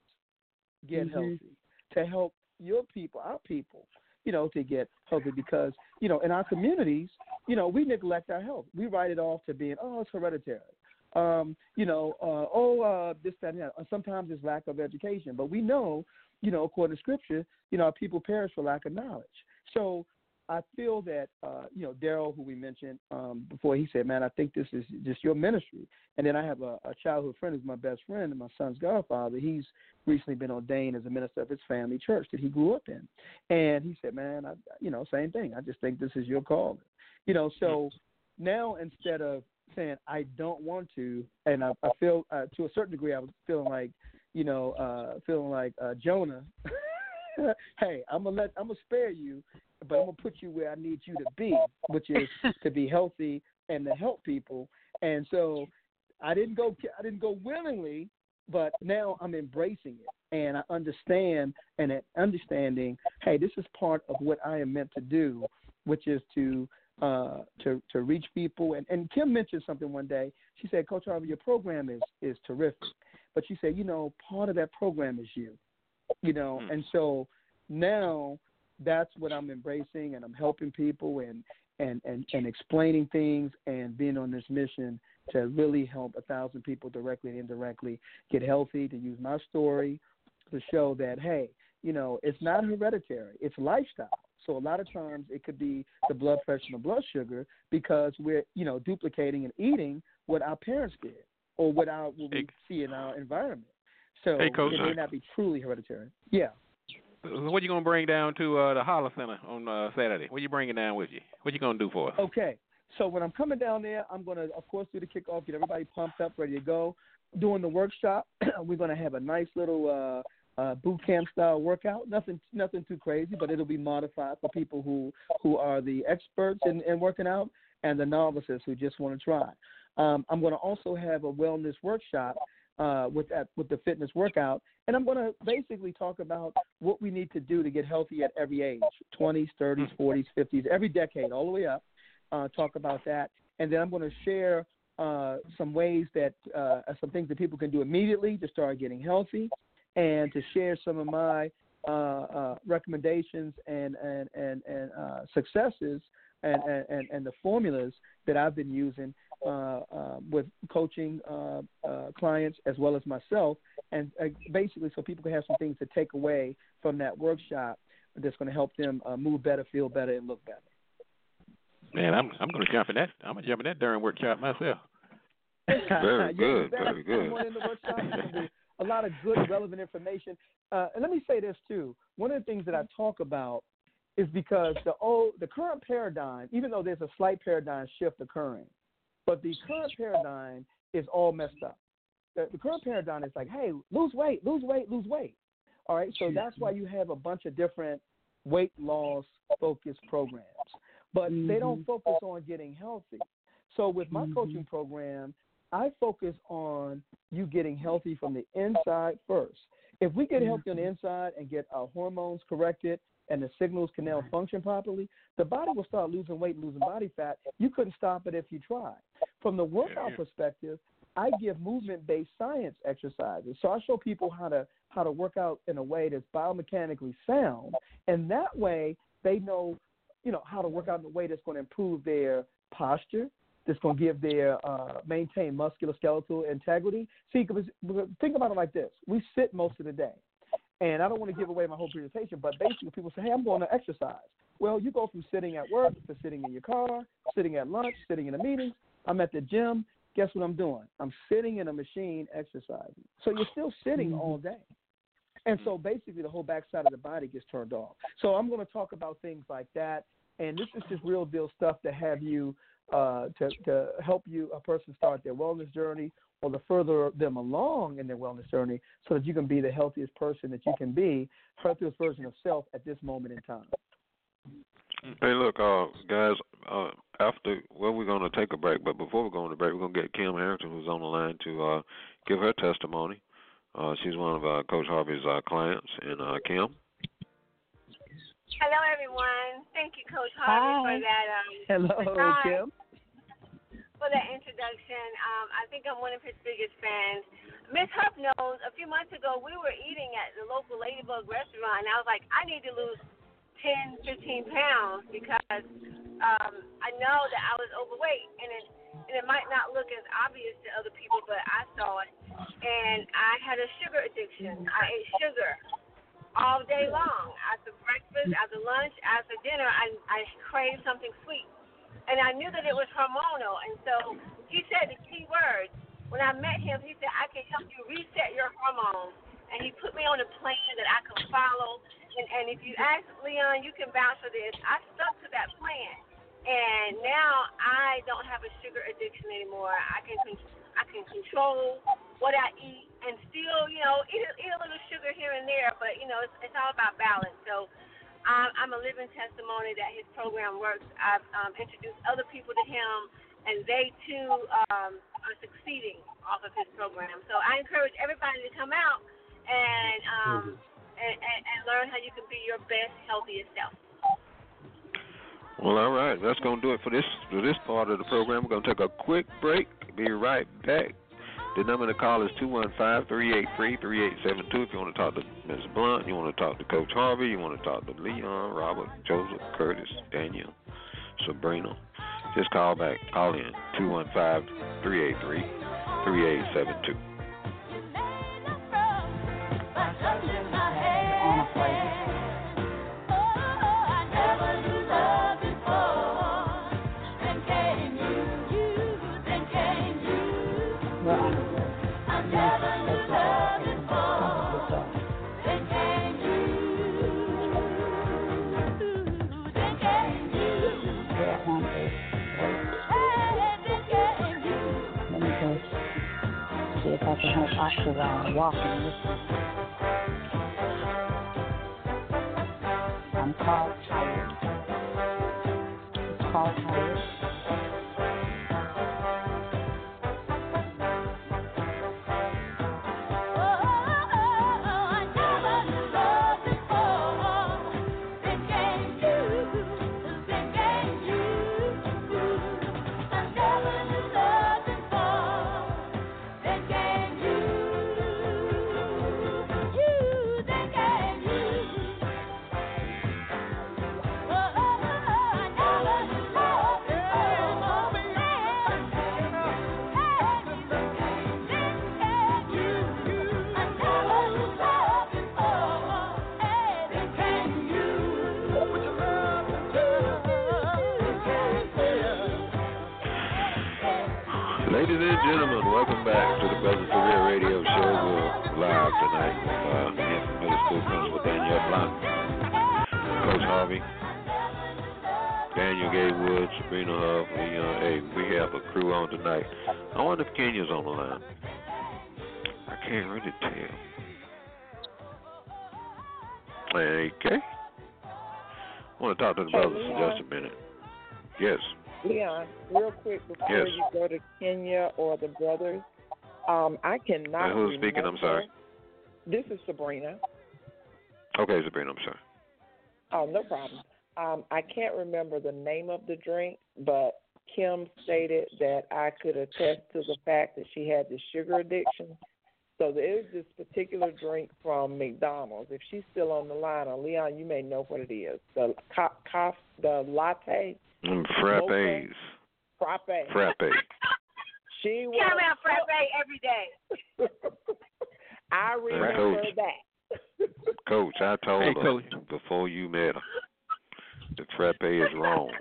get mm-hmm. healthy, to help your people, our people, you know, to get healthy because, you know, in our communities, you know, we neglect our health. We write it off to being, oh, it's hereditary. Um, you know, uh, oh, uh, this, that, and that. Sometimes it's lack of education. But we know, you know, according to Scripture, you know, our people perish for lack of knowledge. So I feel that, uh, you know, Daryl, who we mentioned um, before, he said, man, I think this is just your ministry. And then I have a, a childhood friend who's my best friend and my son's godfather. He's recently been ordained as a minister of his family church that he grew up in. And he said, man, I, you know, same thing. I just think this is your calling. You know, so now instead of saying I don't want to, and I, I feel uh, to a certain degree I was feeling like, you know, uh, feeling like uh, Jonah. Hey, I'm gonna let I'm gonna spare you, but I'm gonna put you where I need you to be, which is to be healthy and to help people. And so I didn't go I didn't go willingly, but now I'm embracing it, and I understand and understanding. Hey, this is part of what I am meant to do, which is to. Uh, to to reach people. And, and Kim mentioned something one day. She said, Coach Harvey, your program is, is terrific. But she said, you know, part of that program is you. You know, mm. and so now that's what I'm embracing, and I'm helping people and, and, and, and explaining things and being on this mission to really help a thousand people directly and indirectly get healthy, to use my story to show that, hey, you know, it's not hereditary. It's lifestyle. So a lot of times it could be the blood pressure and the blood sugar because we're, you know, duplicating and eating what our parents did or what, our, what we see in our environment. So hey, Coach, it may not be truly hereditary. Yeah. What you going to bring down to uh, the Holler Center on uh, Saturday? What you bringing down with you? What you going to do for us? Okay. So when I'm coming down there, I'm going to, of course, do the kickoff, get everybody pumped up, ready to go. During the workshop, we're going to have a nice little uh, – Uh, boot camp style workout, nothing, nothing too crazy, but it'll be modified for people who, who are the experts in, in working out and the novices who just want to try. Um, I'm going to also have a wellness workshop uh, with that, with the fitness workout, and I'm going to basically talk about what we need to do to get healthy at every age, twenties, thirties, forties, fifties, every decade, all the way up. Uh, talk about that, and then I'm going to share uh, some ways that, uh, some things that people can do immediately to start getting healthy. And to share some of my uh, uh, recommendations and and and, and uh, successes and, and and the formulas that I've been using uh, uh, with coaching uh, uh, clients as well as myself, and uh, basically so people can have some things to take away from that workshop that's going to help them uh, move better, feel better, and look better. Man, I'm I'm going to jump in that. I'm going to jump in that during workshop myself. Very good, yeah, very good. Someone in the workshop, it's going to be a lot of good, relevant information. Uh, and let me say this too. One of the things that I talk about is because the old, the current paradigm, even though there's a slight paradigm shift occurring, but the current paradigm is all messed up. The, the current paradigm is like, hey, lose weight, lose weight, lose weight. All right, so that's why you have a bunch of different weight loss focused programs, but mm-hmm. they don't focus on getting healthy. So with my mm-hmm. coaching program, I focus on you getting healthy from the inside first. If we get healthy on the inside and get our hormones corrected and the signals can now function properly, the body will start losing weight and losing body fat. You couldn't stop it if you tried. From the workout yeah, yeah. perspective, I give movement-based science exercises. So I show people how to how to work out in a way that's biomechanically sound, and that way they know, you know, how to work out in a way that's going to improve their posture, that's going to give their uh, maintain musculoskeletal integrity. See, because think about it like this: we sit most of the day, and I don't want to give away my whole presentation, but basically people say, "Hey, I'm going to exercise." Well, you go from sitting at work to sitting in your car, sitting at lunch, sitting in a meeting. I'm at the gym. Guess what I'm doing? I'm sitting in a machine exercising. So you're still sitting mm-hmm. all day. And so basically the whole backside of the body gets turned off. So I'm going to talk about things like that. And this is just real deal stuff to have you, uh, to, to help you, a person start their wellness journey or to further them along in their wellness journey so that you can be the healthiest person that you can be, healthiest version of self at this moment in time. Hey, look, uh, guys, uh, after, well, we're going to take a break, but before we go on the break, we're going to get Kim Harrington, who's on the line, to uh, give her testimony. Uh, she's one of uh, Coach Harvey's uh, clients. And uh, Kim? Hello, everyone. Thank you, Coach Harvey, Hi. for that. Um, Hello, time, Kim. For that introduction. Um, I think I'm one of his biggest fans. Miss Huff knows, a few months ago, we were eating at the local Ladybug restaurant, and I was like, I need to lose ten, fifteen pounds because um, I know that I was overweight, and it, and it might not look as obvious to other people, but I saw it. And I had a sugar addiction. I ate sugar all day long. After breakfast, after lunch, after dinner, I, I craved something sweet. And I knew that it was hormonal. And so he said the key words. When I met him, he said, I can help you reset your hormones. And he put me on a plan that I could follow. And, and if you ask Leon, you can vouch for this. I stuck to that plan. And now I don't have a sugar addiction anymore. I can I can control what I eat and still, you know, eat, eat a little sugar here and there. But, you know, it's, it's all about balance. So um, I'm a living testimony that his program works. I've um, introduced other people to him, and they, too, um, are succeeding off of his program. So I encourage everybody to come out and um, And, and, and learn how you can be your best, healthiest self. Well, all right. That's going to do it for this for this part of the program. We're going to take a quick break. Be right back. The number to call is two one five, three eight three, three eight seven two. If you want to talk to Miz Blunt, you want to talk to Coach Harvey, you want to talk to Leon, Robert, Joseph, Curtis, Daniel, Sabrina, just call back. Call in two one five, three eight three, three eight seven two. If I can help Oxygen walking with me. I'm called tired. It's called tired. Ladies and gentlemen, welcome back to the Brothers of Real Radio Show. We're live tonight with uh, Infant Middle School Principal Danielle Blanc, Coach Harvey, Daniel Gay Woods, Sabrina Huff. We, uh, hey, we have a crew on tonight. I wonder if Kenya's on the line. I can't really tell. Okay. I want to talk to the Hey, brothers Leon. for just a minute. Yes. Leon, real quick before Yes. you go to Kenya or the brothers, um, I cannot. Uh, who's speaking? I'm sorry. This is Sabrina. Okay, Sabrina, I'm sorry. Oh, no problem. Um, I can't remember the name of the drink, but Kim stated that I could attest to the fact that she had the sugar addiction. So there is this particular drink from McDonald's. If she's still on the line, or Leon, you may know what it is. The co- cof- the latte. Mm, frappes. Frappe. Frappe. She was. Caramel frappe every day. I remember Coach. that. Coach, I told Hey, her Coach. before you met her, the frappe is wrong.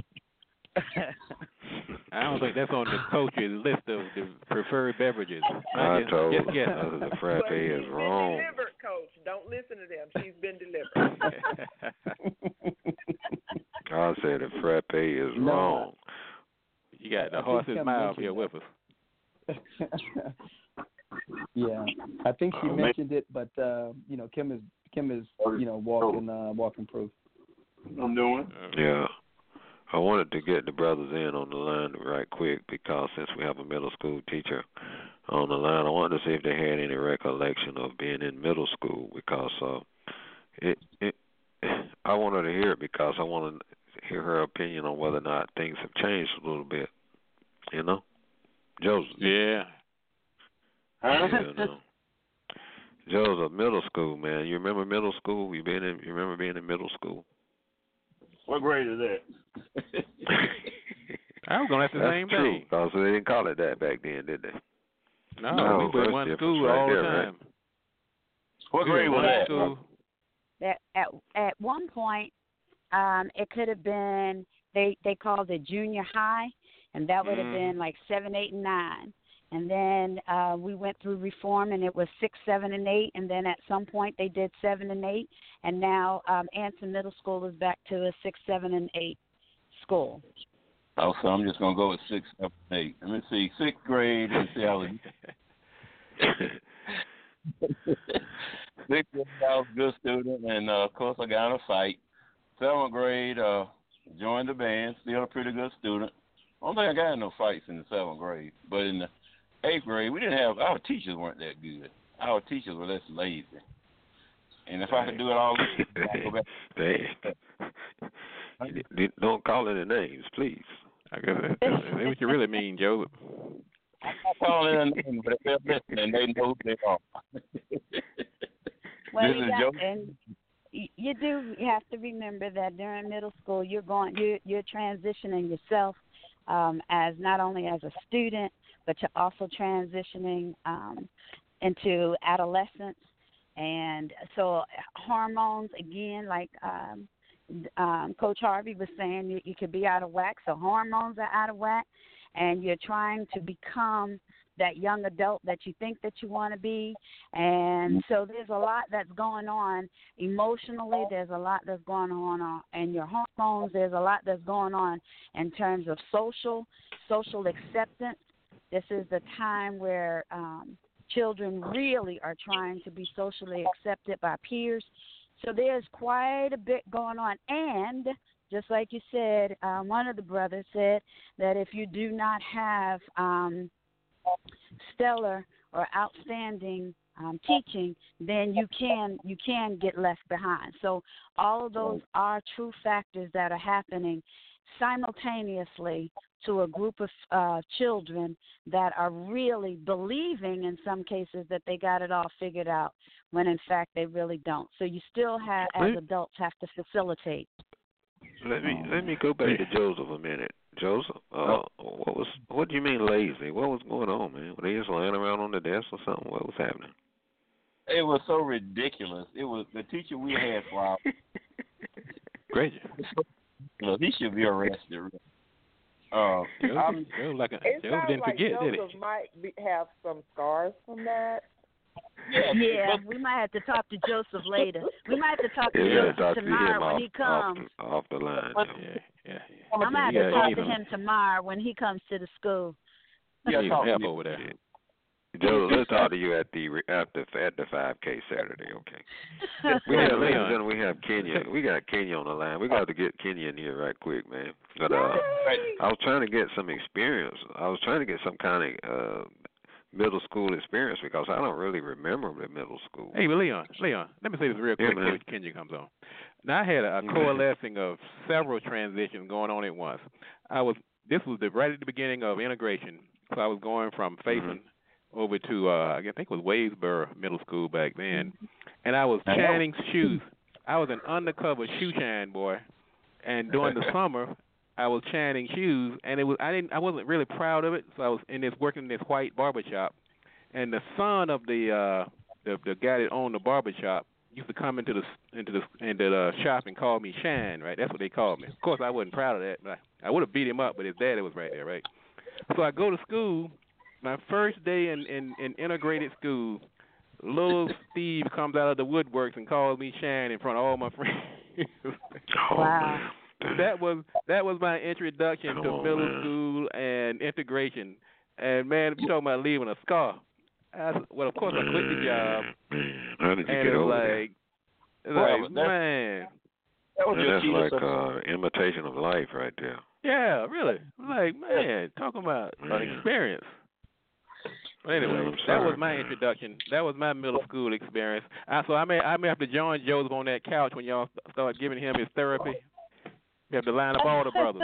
I don't think that's on the coach's list of the preferred beverages. I just, told just guess. her the frappe But is she's been wrong. delivered, Coach. Don't listen to them. She's been delivered. I said the frappe is No. wrong. You got the I think horse's Kim mouth mentioned here with that. us. Yeah, I think she Oh, man. mentioned it, but uh, you know, Kim is Kim is you know walking uh, walking proof. I'm doing. Yeah. I wanted to get the brothers in on the line right quick because since we have a middle school teacher on the line, I wanted to see if they had any recollection of being in middle school because uh, it, it I wanted to hear it because I wanted to hear her opinion on whether or not things have changed a little bit. You know? Joseph. Yeah. You know. Joseph, middle school, man. You remember middle school? You been in you remember being in middle school? What grade is that? I was going to ask the That's same true, thing. because they didn't call it that back then, did they? No, No, we were first in one difference school right all there, the right? time. What We were grade in was one that? school. That at at one point, um, it could have been they they called it junior high, and that would have Mhm. been like seven, eight, and nine. And then uh, we went through reform, and it was six, seven, and eight. And then at some point they did seven and eight, and now um, Anson Middle School is back to a six, seven, and eight school. Oh, so I'm just gonna go with six, seven, eight. Let me see, sixth grade. Let's see, I was sixth grade. I was a good student, and uh, of course I got in a fight. Seventh grade, uh, joined the band. Still a pretty good student. I don't think I got in no fights in the seventh grade, but in the eighth grade, we didn't have our teachers weren't that good. Our teachers were less lazy. And if I could do it all, I'd go back. They, don't call any names, please. I guess that's, that's what you really mean, Joe. I'm not calling their name, but if they're listening, they know who they are. Well, This you is got, Joe. and you you do you have to remember that during middle school you're going you're you're transitioning yourself um, as not only as a student, but you're also transitioning um, into adolescence, and so hormones again, like um, um, Coach Harvey was saying, you, you could be out of whack. So hormones are out of whack, and you're trying to become that young adult that you think that you want to be. And so there's a lot that's going on emotionally. There's a lot that's going on in your hormones. There's a lot that's going on in terms of social, social acceptance. This is the time where um, children really are trying to be socially accepted by peers. So there's quite a bit going on. And just like you said, um, one of the brothers said that if you do not have um, stellar or outstanding um, teaching, then you can you can get left behind. So all of those are true factors that are happening simultaneously to a group of uh, children that are really believing in some cases that they got it all figured out when in fact they really don't. So you still have, as adults, have to facilitate. Let me let me go back to Joseph a minute. Joseph, uh, what was what do you mean lazy? What was going on, man? Were they just laying around on the desk or something? What was happening? It was so ridiculous. It was the teacher we had for our Great. he should be arrested. Uh, Joe, I'm, Joe, like a, It Joe sounds didn't like forget, did Joseph he? might be, have some scars from that. yeah, Yeah, but, we might have to talk to Joseph later. We might have to talk to Yeah, we Joseph gotta talk to tomorrow him when off, he off, comes. the, off the line. but, Yeah. Yeah, yeah. I'm gonna have Yeah, to you talk need to some- him tomorrow when he comes to the school. You yeah, need talk some to help me. over there. Joe, let's talk to you at the at the at the five K Saturday, okay? We Yeah, have, ladies and Leon. gentlemen, we have Kenya. We got Kenya on the line. We got to get Kenya in here right quick, man. But uh, I was trying to get some experience. I was trying to get some kind of uh, middle school experience because I don't really remember the middle school. Hey, but Leon, Leon, let me say this real Yeah, quick man. before Kenya comes on. Now, I had a, a coalescing of several transitions going on at once. I was this was the, right at the beginning of integration, so I was going from Faison mm-hmm. over to uh, I think it was Wadesboro Middle School back then, and I was chanting shoes. I was an undercover shoe shine boy, and during the summer I was chanting shoes, and it was I didn't I wasn't really proud of it, so I was in this working in this white barber shop, and the son of the uh, the the guy that owned the barber shop used to come into the into the into the shop and call me Shine, right? That's what they called me. Of course, I wasn't proud of that, but I, I would have beat him up, but his daddy was right there, right? So I go to school. My first day in, in, in integrated school, little Steve comes out of the woodworks and calls me Shine in front of all my friends. Wow. That was that was my introduction Come to on, middle man. school and integration. And man, if you're talking about leaving a scar, I, well, of course I quit the job. Man, how did you and get it's over like, it's Well, like, that's- man, that was that? your That's key to like uh, imitation of life right there. yeah, really, like man, talking about an Man. experience. But anyway, Man, I'm that sorry, was my man. introduction. That was my middle school experience. I, so I may I may have to join Joseph on that couch when y'all start giving him his therapy. You have to line up all the brothers.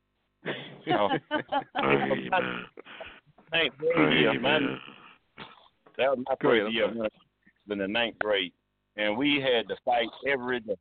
Oh. I hear you, man. ninth I grade hear year, you, man. man. That was my Go ahead, first I'm year sorry. man, in the ninth grade, and we had to fight every day.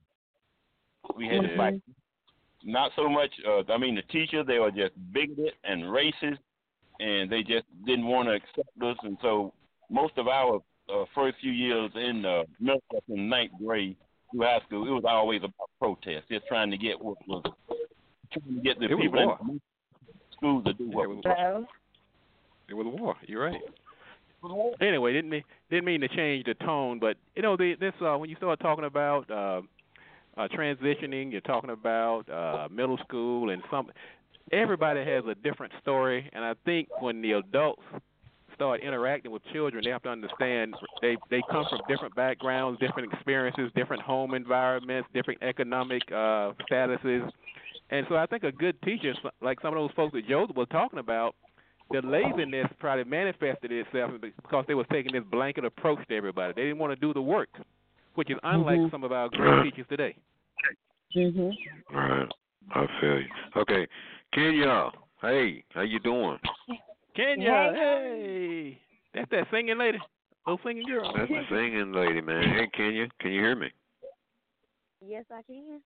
We had to fight. Not so much. Uh, I mean, the teachers, they were just bigoted and racist, and they just didn't want to accept us. And so, most of our uh, first few years in uh, middle school, in ninth grade through high school, it was always about protest, just trying to get what was trying to get the It was people war. in school to do what It was was Hello? It was war. You're right. Anyway, didn't mean didn't mean to change the tone, but you know, the, this uh, when you start talking about uh, uh, transitioning, you're talking about uh, middle school and some. Everybody has a different story, and I think when the adults start interacting with children, they have to understand they they come from different backgrounds, different experiences, different home environments, different economic uh, statuses, and so I think a good teacher, like some of those folks that Joseph was talking about, the laziness probably manifested itself because they was taking this blanket approach to everybody. They didn't want to do the work, which is unlike Mhm. some of our great teachers today. Mhm. All right. I feel you. Okay. Kenya, hey, how you doing? Kenya, Hey. hey, that's that singing lady, little singing girl. That's the singing lady, man. Hey, Kenya, can you hear me? Yes, I can.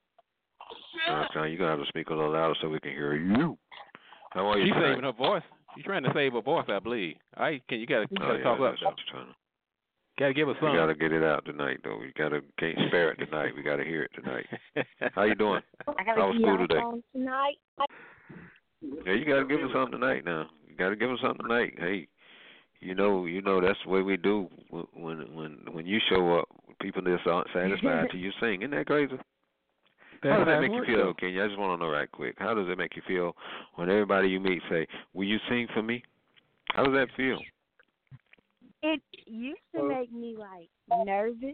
Okay, you're going to have to speak a little louder so we can hear you. How are you She's tonight? saving her voice. She's trying to save her voice, I believe. All right, can you gotta, you Oh, gotta yeah, talk up that's though. what I'm trying to. Gotta give us We some. got to get it out tonight, though. We got to can't spare it tonight. We got to hear it tonight. How you doing? I How gotta was be school on today? phone tonight. Yeah, you got to give us something tonight. Now, you got to give us something tonight. Hey, you know, you know that's the way we do when when when you show up. People just aren't satisfied till you sing. Isn't that crazy? That's How does that how it make you works, feel, though. Kenya? I just want to know right quick. How does it make you feel when everybody you meet say, "Will you sing for me?" How does that feel? It used to make me like nervous,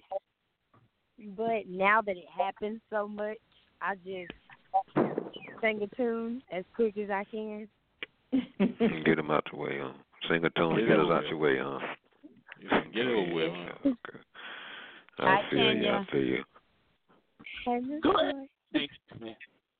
but now that it happens so much, I just sing a tune as quick as I can. Get them out the way, huh? Sing a tune and Get get it us over out with. your way, huh? Get it over with. Yeah, okay. I Hi, feel you. Kenya. I feel you. And this Go boy- ahead. Thanks, man.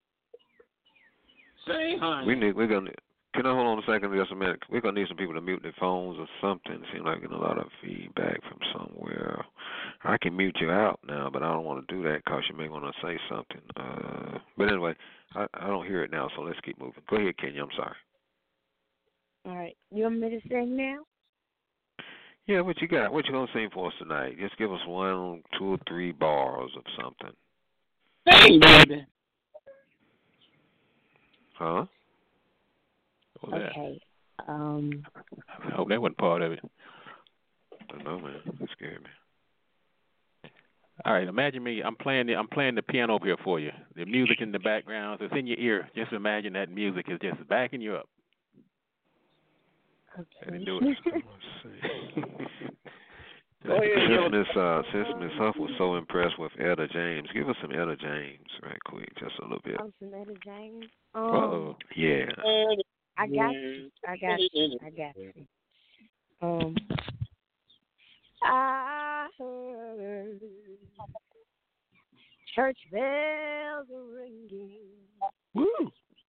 Say, honey. We need. We're gonna. Can I hold on a second, just a minute? We're gonna need some people to mute their phones or something. It seems like getting a lot of feedback from somewhere. I can mute you out now, but I don't want to do that because you may want to say something. Uh, but anyway, I, I don't hear it now, so let's keep moving. Go ahead, Kenya. I'm sorry. All right, you want me to sing now? Yeah, what you got? What you gonna sing for us tonight? Just give us one, two, or three bars of something. Sing, baby. Huh? What was Okay. Um. that? I hope that wasn't part of it. I don't know, man. That scared me. All right, imagine me. I'm playing the I'm playing the piano here for you. The music in the background, it's in your ear. Just imagine that music is just backing you up. Okay. Let me do it. Go ahead. Since Miss uh, since Miss Huff was so impressed with Etta James, give us some Etta James right quick, just a little bit. Oh, some Etta James. Um, Whoa. Yeah. I got you. I got you. I got you. Um. I heard church bells are ringing. Woo.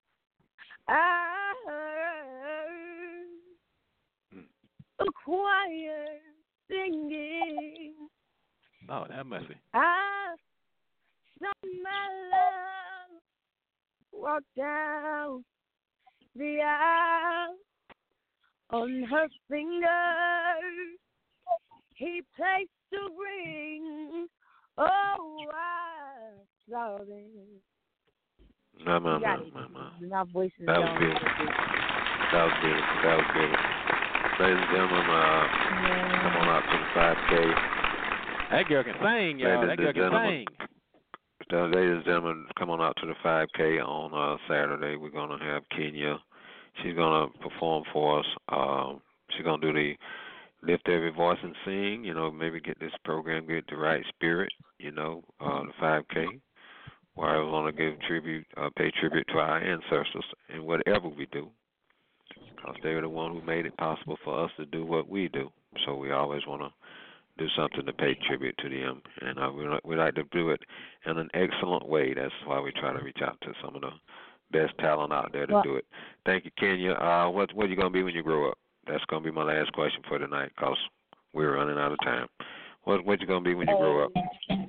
I heard a choir singing. Oh, that must be. I saw my love walk down the aisle on her fingers. He placed a ring. Oh, I saw them. No, no, You got no, it. no, no. My voice is That was gone. beautiful. That was beautiful. That was beautiful. Ladies and gentlemen, uh, Yeah. come on out to the five K. That girl can sing, y'all. Ladies That girl and can gentlemen, sing. So, ladies and gentlemen, come on out to the five K on uh, Saturday. We're going to have Kenya. She's going to perform for us. Um, she's going to do the Lift Every Voice and Sing, you know, maybe get this program, get the right spirit, you know, uh, the five K, where I want to give tribute, uh, pay tribute to our ancestors in whatever we do, because they're the one who made it possible for us to do what we do. So we always want to do something to pay tribute to them, and uh, we we like to do it in an excellent way. That's why we try to reach out to some of the best talent out there to Well, do it. Thank you, Kenya. Uh, what what are you gonna be when you grow up? That's gonna be my last question for tonight, cause we're running out of time. What what you gonna be when you grow up? Um,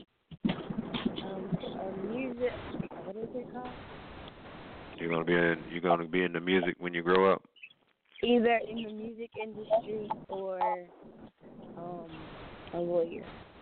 a music. What is it called? You're gonna be in you're gonna be in the music when you grow up. Either in the music industry or um, a lawyer.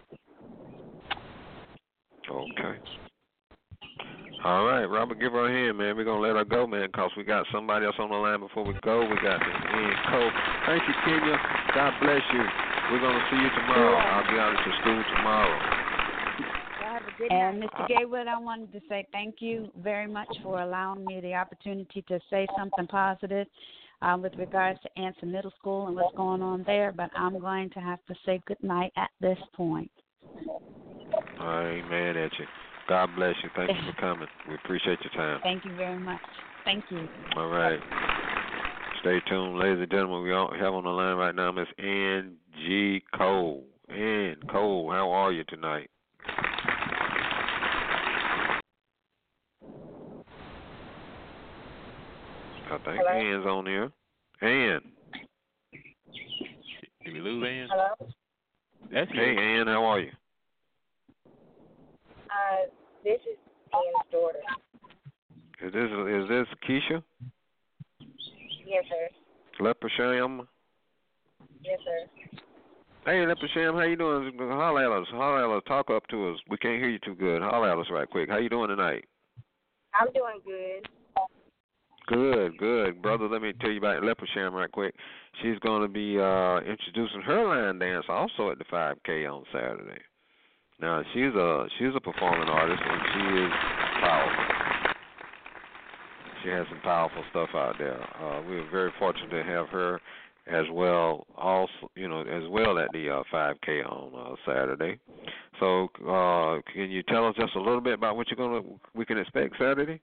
Okay. All right, Robert, give her a hand, man. We're going to let her go, man, because we got somebody else on the line before we go. We got Miss Ann Cole. Thank you, Kenya. God bless you. We're going to see you tomorrow. I'll be out at the school tomorrow. Have a good And night. Mister Gaywood, I wanted to say thank you very much for allowing me the opportunity to say something positive uh, with regards to Anson Middle School and what's going on there, but I'm going to have to say good night at this point. I ain't mad at you. God bless you. Thank you for coming. We appreciate your time. Thank you very much. Thank you. All right. Stay tuned, ladies and gentlemen. We all have on the line right now Miss Ann G. Cole. Ann Cole, how are you tonight? I think Hello? Ann's on here. Ann. Did we lose Ann? Hello? That's you. Hey, Ann, how are you? Uh, this is Ann's daughter. Is this is this Keisha? Yes, sir. Leprecham? Yes, sir. Hey, Leprecham, how you doing? Holler at us. Holler at us. Talk up to us. We can't hear you too good. Holler at us right quick. How you doing tonight? I'm doing good. Good, good. Brother, let me tell you about Leprecham right quick. She's going to be uh, introducing her line dance also at the five K on Saturday. Now, she's a she's a performing artist, and she is powerful. She has some powerful stuff out there. Uh, we're very fortunate to have her as well, also, you know, as well at the uh, five K on uh, Saturday. So, uh, can you tell us just a little bit about what you're gonna we can expect Saturday?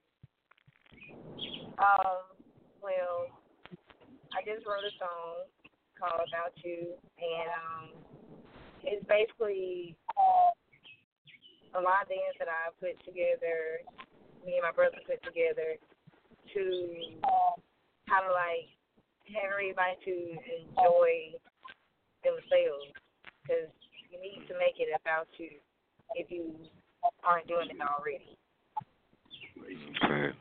Um, well, I just wrote a song called About You, and um, it's basically a line dance that I put together, me and my brother put together to kind of like have everybody to enjoy themselves, because you need to make it about you if you aren't doing it already. Okay.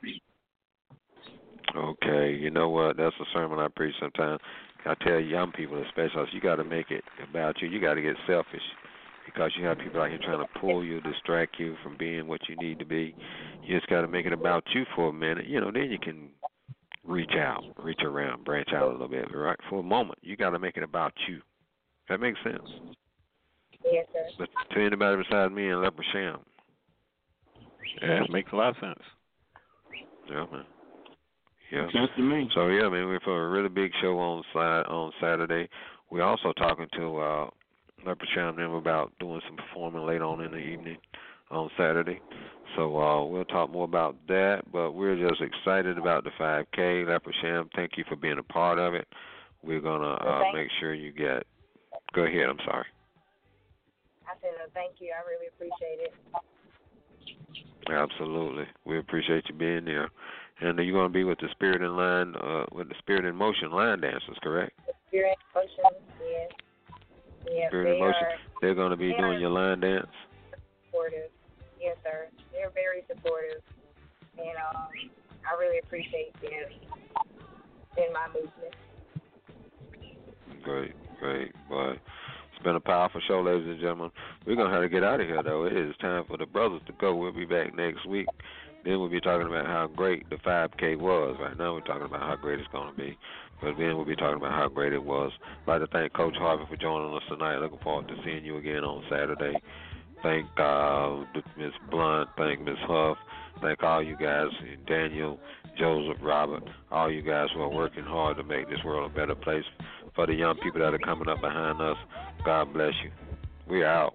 Okay, you know what? That's a sermon I preach sometimes. I tell young people especially, you got to make it about you. You got to get selfish, because you have people out here trying to pull you, distract you from being what you need to be. You just got to make it about you for a minute. You know, then you can reach out, reach around, branch out a little bit. Right? For a moment, you got to make it about you. That makes sense. Yes, sir. But to anybody besides me and Leopard Sham. Yeah, it makes a lot of sense. Yeah, man. Yeah. Sense to me. So yeah, man, we're for a really big show on on Saturday. We're also talking to uh, Leopard Sham them about doing some performing late on in the evening on Saturday. So uh, we'll talk more about that. But we're just excited about the five K. Leopard Sham, thank you for being a part of it. We're gonna uh, make sure you get. Go ahead. I'm sorry. I said no, thank you. I really appreciate it. Absolutely. We appreciate you being there. And you're going to be with the Spirit in Line, uh, with the Spirit in Motion line dancers, correct? Spirit in Motion, yes. Yes, Spirit in they Motion. are, They're going to be doing your line dance? Supportive. Yes, sir. They're very supportive. And um, I really appreciate them in my movement. Great, great. Boy, it's been a powerful show, ladies and gentlemen. We're going to have to get out of here, though. It is time for the brothers to go. We'll be back next week. Then we'll be talking about how great the five K was. Right now we're talking about how great it's going to be. But then we'll be talking about how great it was. I'd like to thank Coach Harvey for joining us tonight. Looking forward to seeing you again on Saturday. Thank uh, Miz Blunt. Thank Miz Huff. Thank all you guys, Daniel, Joseph, Robert, all you guys who are working hard to make this world a better place. For the young people that are coming up behind us, God bless you. We're out.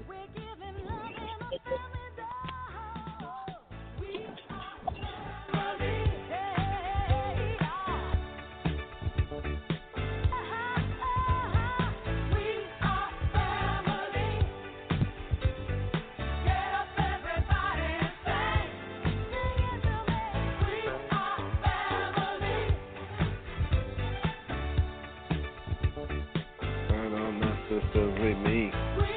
Sisters with me.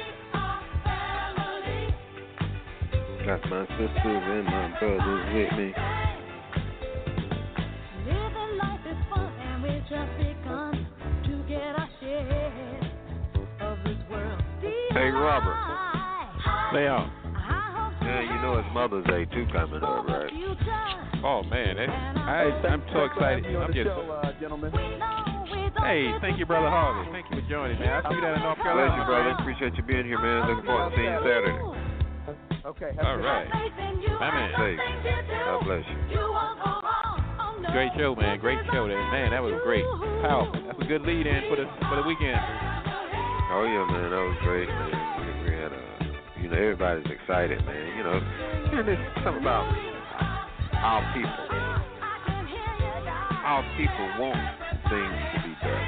Got my sisters and my brothers with me. Living life is fun and we just begun to get our share of this world. Hey, Robert. Stay on. Yeah, you know it's Mother's Day too coming up, right? Oh man, that's, I I'm so excited. I'm just. Show, uh, gentlemen. Hey, thank you, Brother Harvey. Thank you for joining, man. I'll see you down in North Carolina. Bless you, brother. Appreciate you being here, man. Looking forward to seeing you Saturday. Okay. All right. My man. Safe. God bless you. Great show, man. Great show, there. Man, that was great. Powerful. That's a good lead in for the for the weekend. Oh yeah, man. That was great, man. We, we had a, you know, everybody's excited, man. You know, and there's something about our people. Our people want things to be better.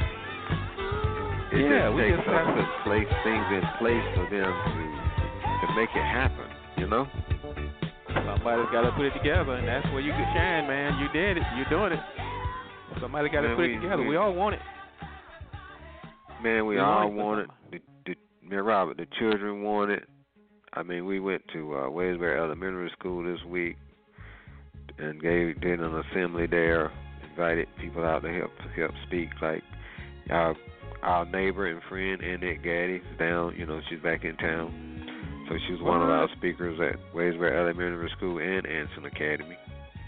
It Yeah, just we takes just us have to place things in place for them to to make it happen, you know? Somebody's got to put it together, and that's where you could shine, man. You did it. You're doing it. Somebody got to Man, put we- it together. We, we- all want it. Man, we, We all want it. want it. The, the, man, Robert, the children want it. I mean, we went to uh, Waysbury Elementary School this week and gave did an assembly there. Invited people out to help help speak, like our our neighbor and friend Annette Gaddy is down. You know, she's back in town, so she was one of our speakers at Waysbury Elementary School and Anson Academy.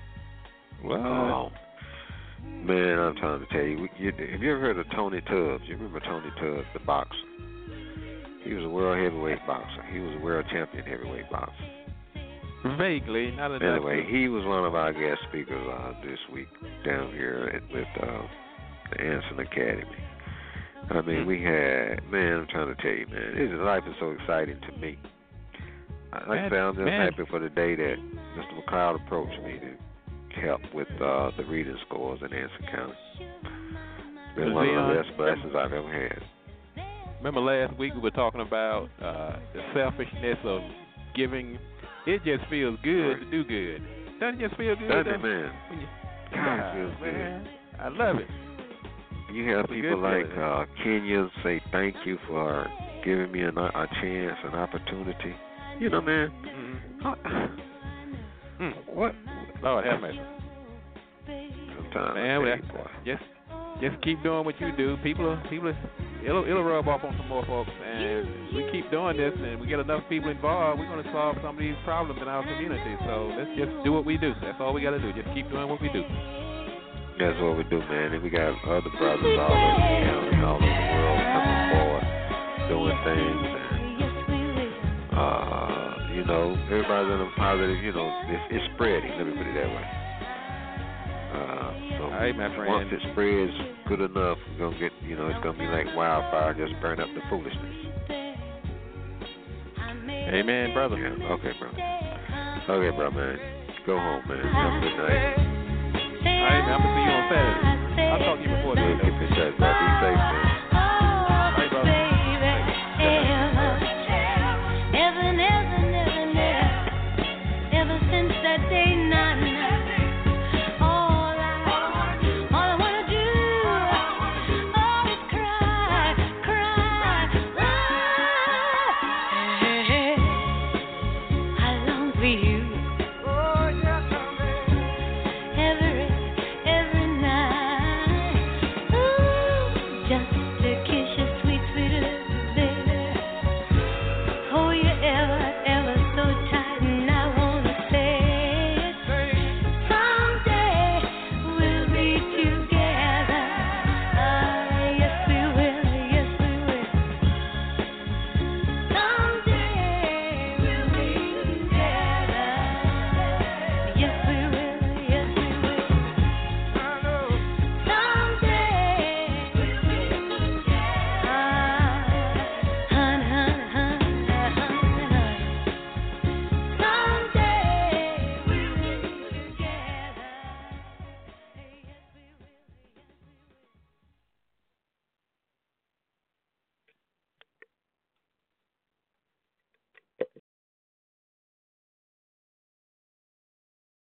Wow, man, I'm trying to tell you, we, you. Have you ever heard of Tony Tubbs? You remember Tony Tubbs, the boxer? He was a world heavyweight boxer. He was a world champion heavyweight boxer. Vaguely, not enough. Anyway, he was one of our guest speakers uh, this week down here at, with uh, the Anson Academy. I mean, we had, man, I'm trying to tell you, man, his life is so exciting to me. Like I said, I'm just Man. happy for the day that Mister McLeod approached me to help with uh, the reading scores in Anson County. It's been one of the best blessings I've ever had. Remember last week we were talking about uh, the selfishness of giving. It just feels good Right. to do good. Doesn't it just feel good? Doesn't it, though? man? When you, God, Ah, it feels good. man, I love it. You have It's a people good like feeling. uh, Kenya say thank you for giving me an, a chance, an opportunity. You know, man. Mm-hmm. Mm. What? Lord have mercy. Sometimes Man, I well, tell you, boy. just just keep doing what you do. People, are, people, are, it'll it'll rub off on some more folks, and we keep doing this, and we get enough people involved. We're gonna solve some of these problems in our community. So let's just do what we do. That's all we got to do. Just keep doing what we do. That's what we do, man. And we got other brothers all over the county, all over the world coming forward, doing things. And, uh, you know, everybody's in a positive, you know, it's, it's spreading, let me put it that way. Uh, so all right, my friend. Once it spreads good enough, we're going to get, you know, it's going to be like wildfire, just burn up the foolishness. Amen, brother. Yeah, okay, bro. Okay, bro, man. Go home, man. Have a good night. All right, man. I'm going to see you on Saturday. I'll talk to you before then. Keep in touch, brother.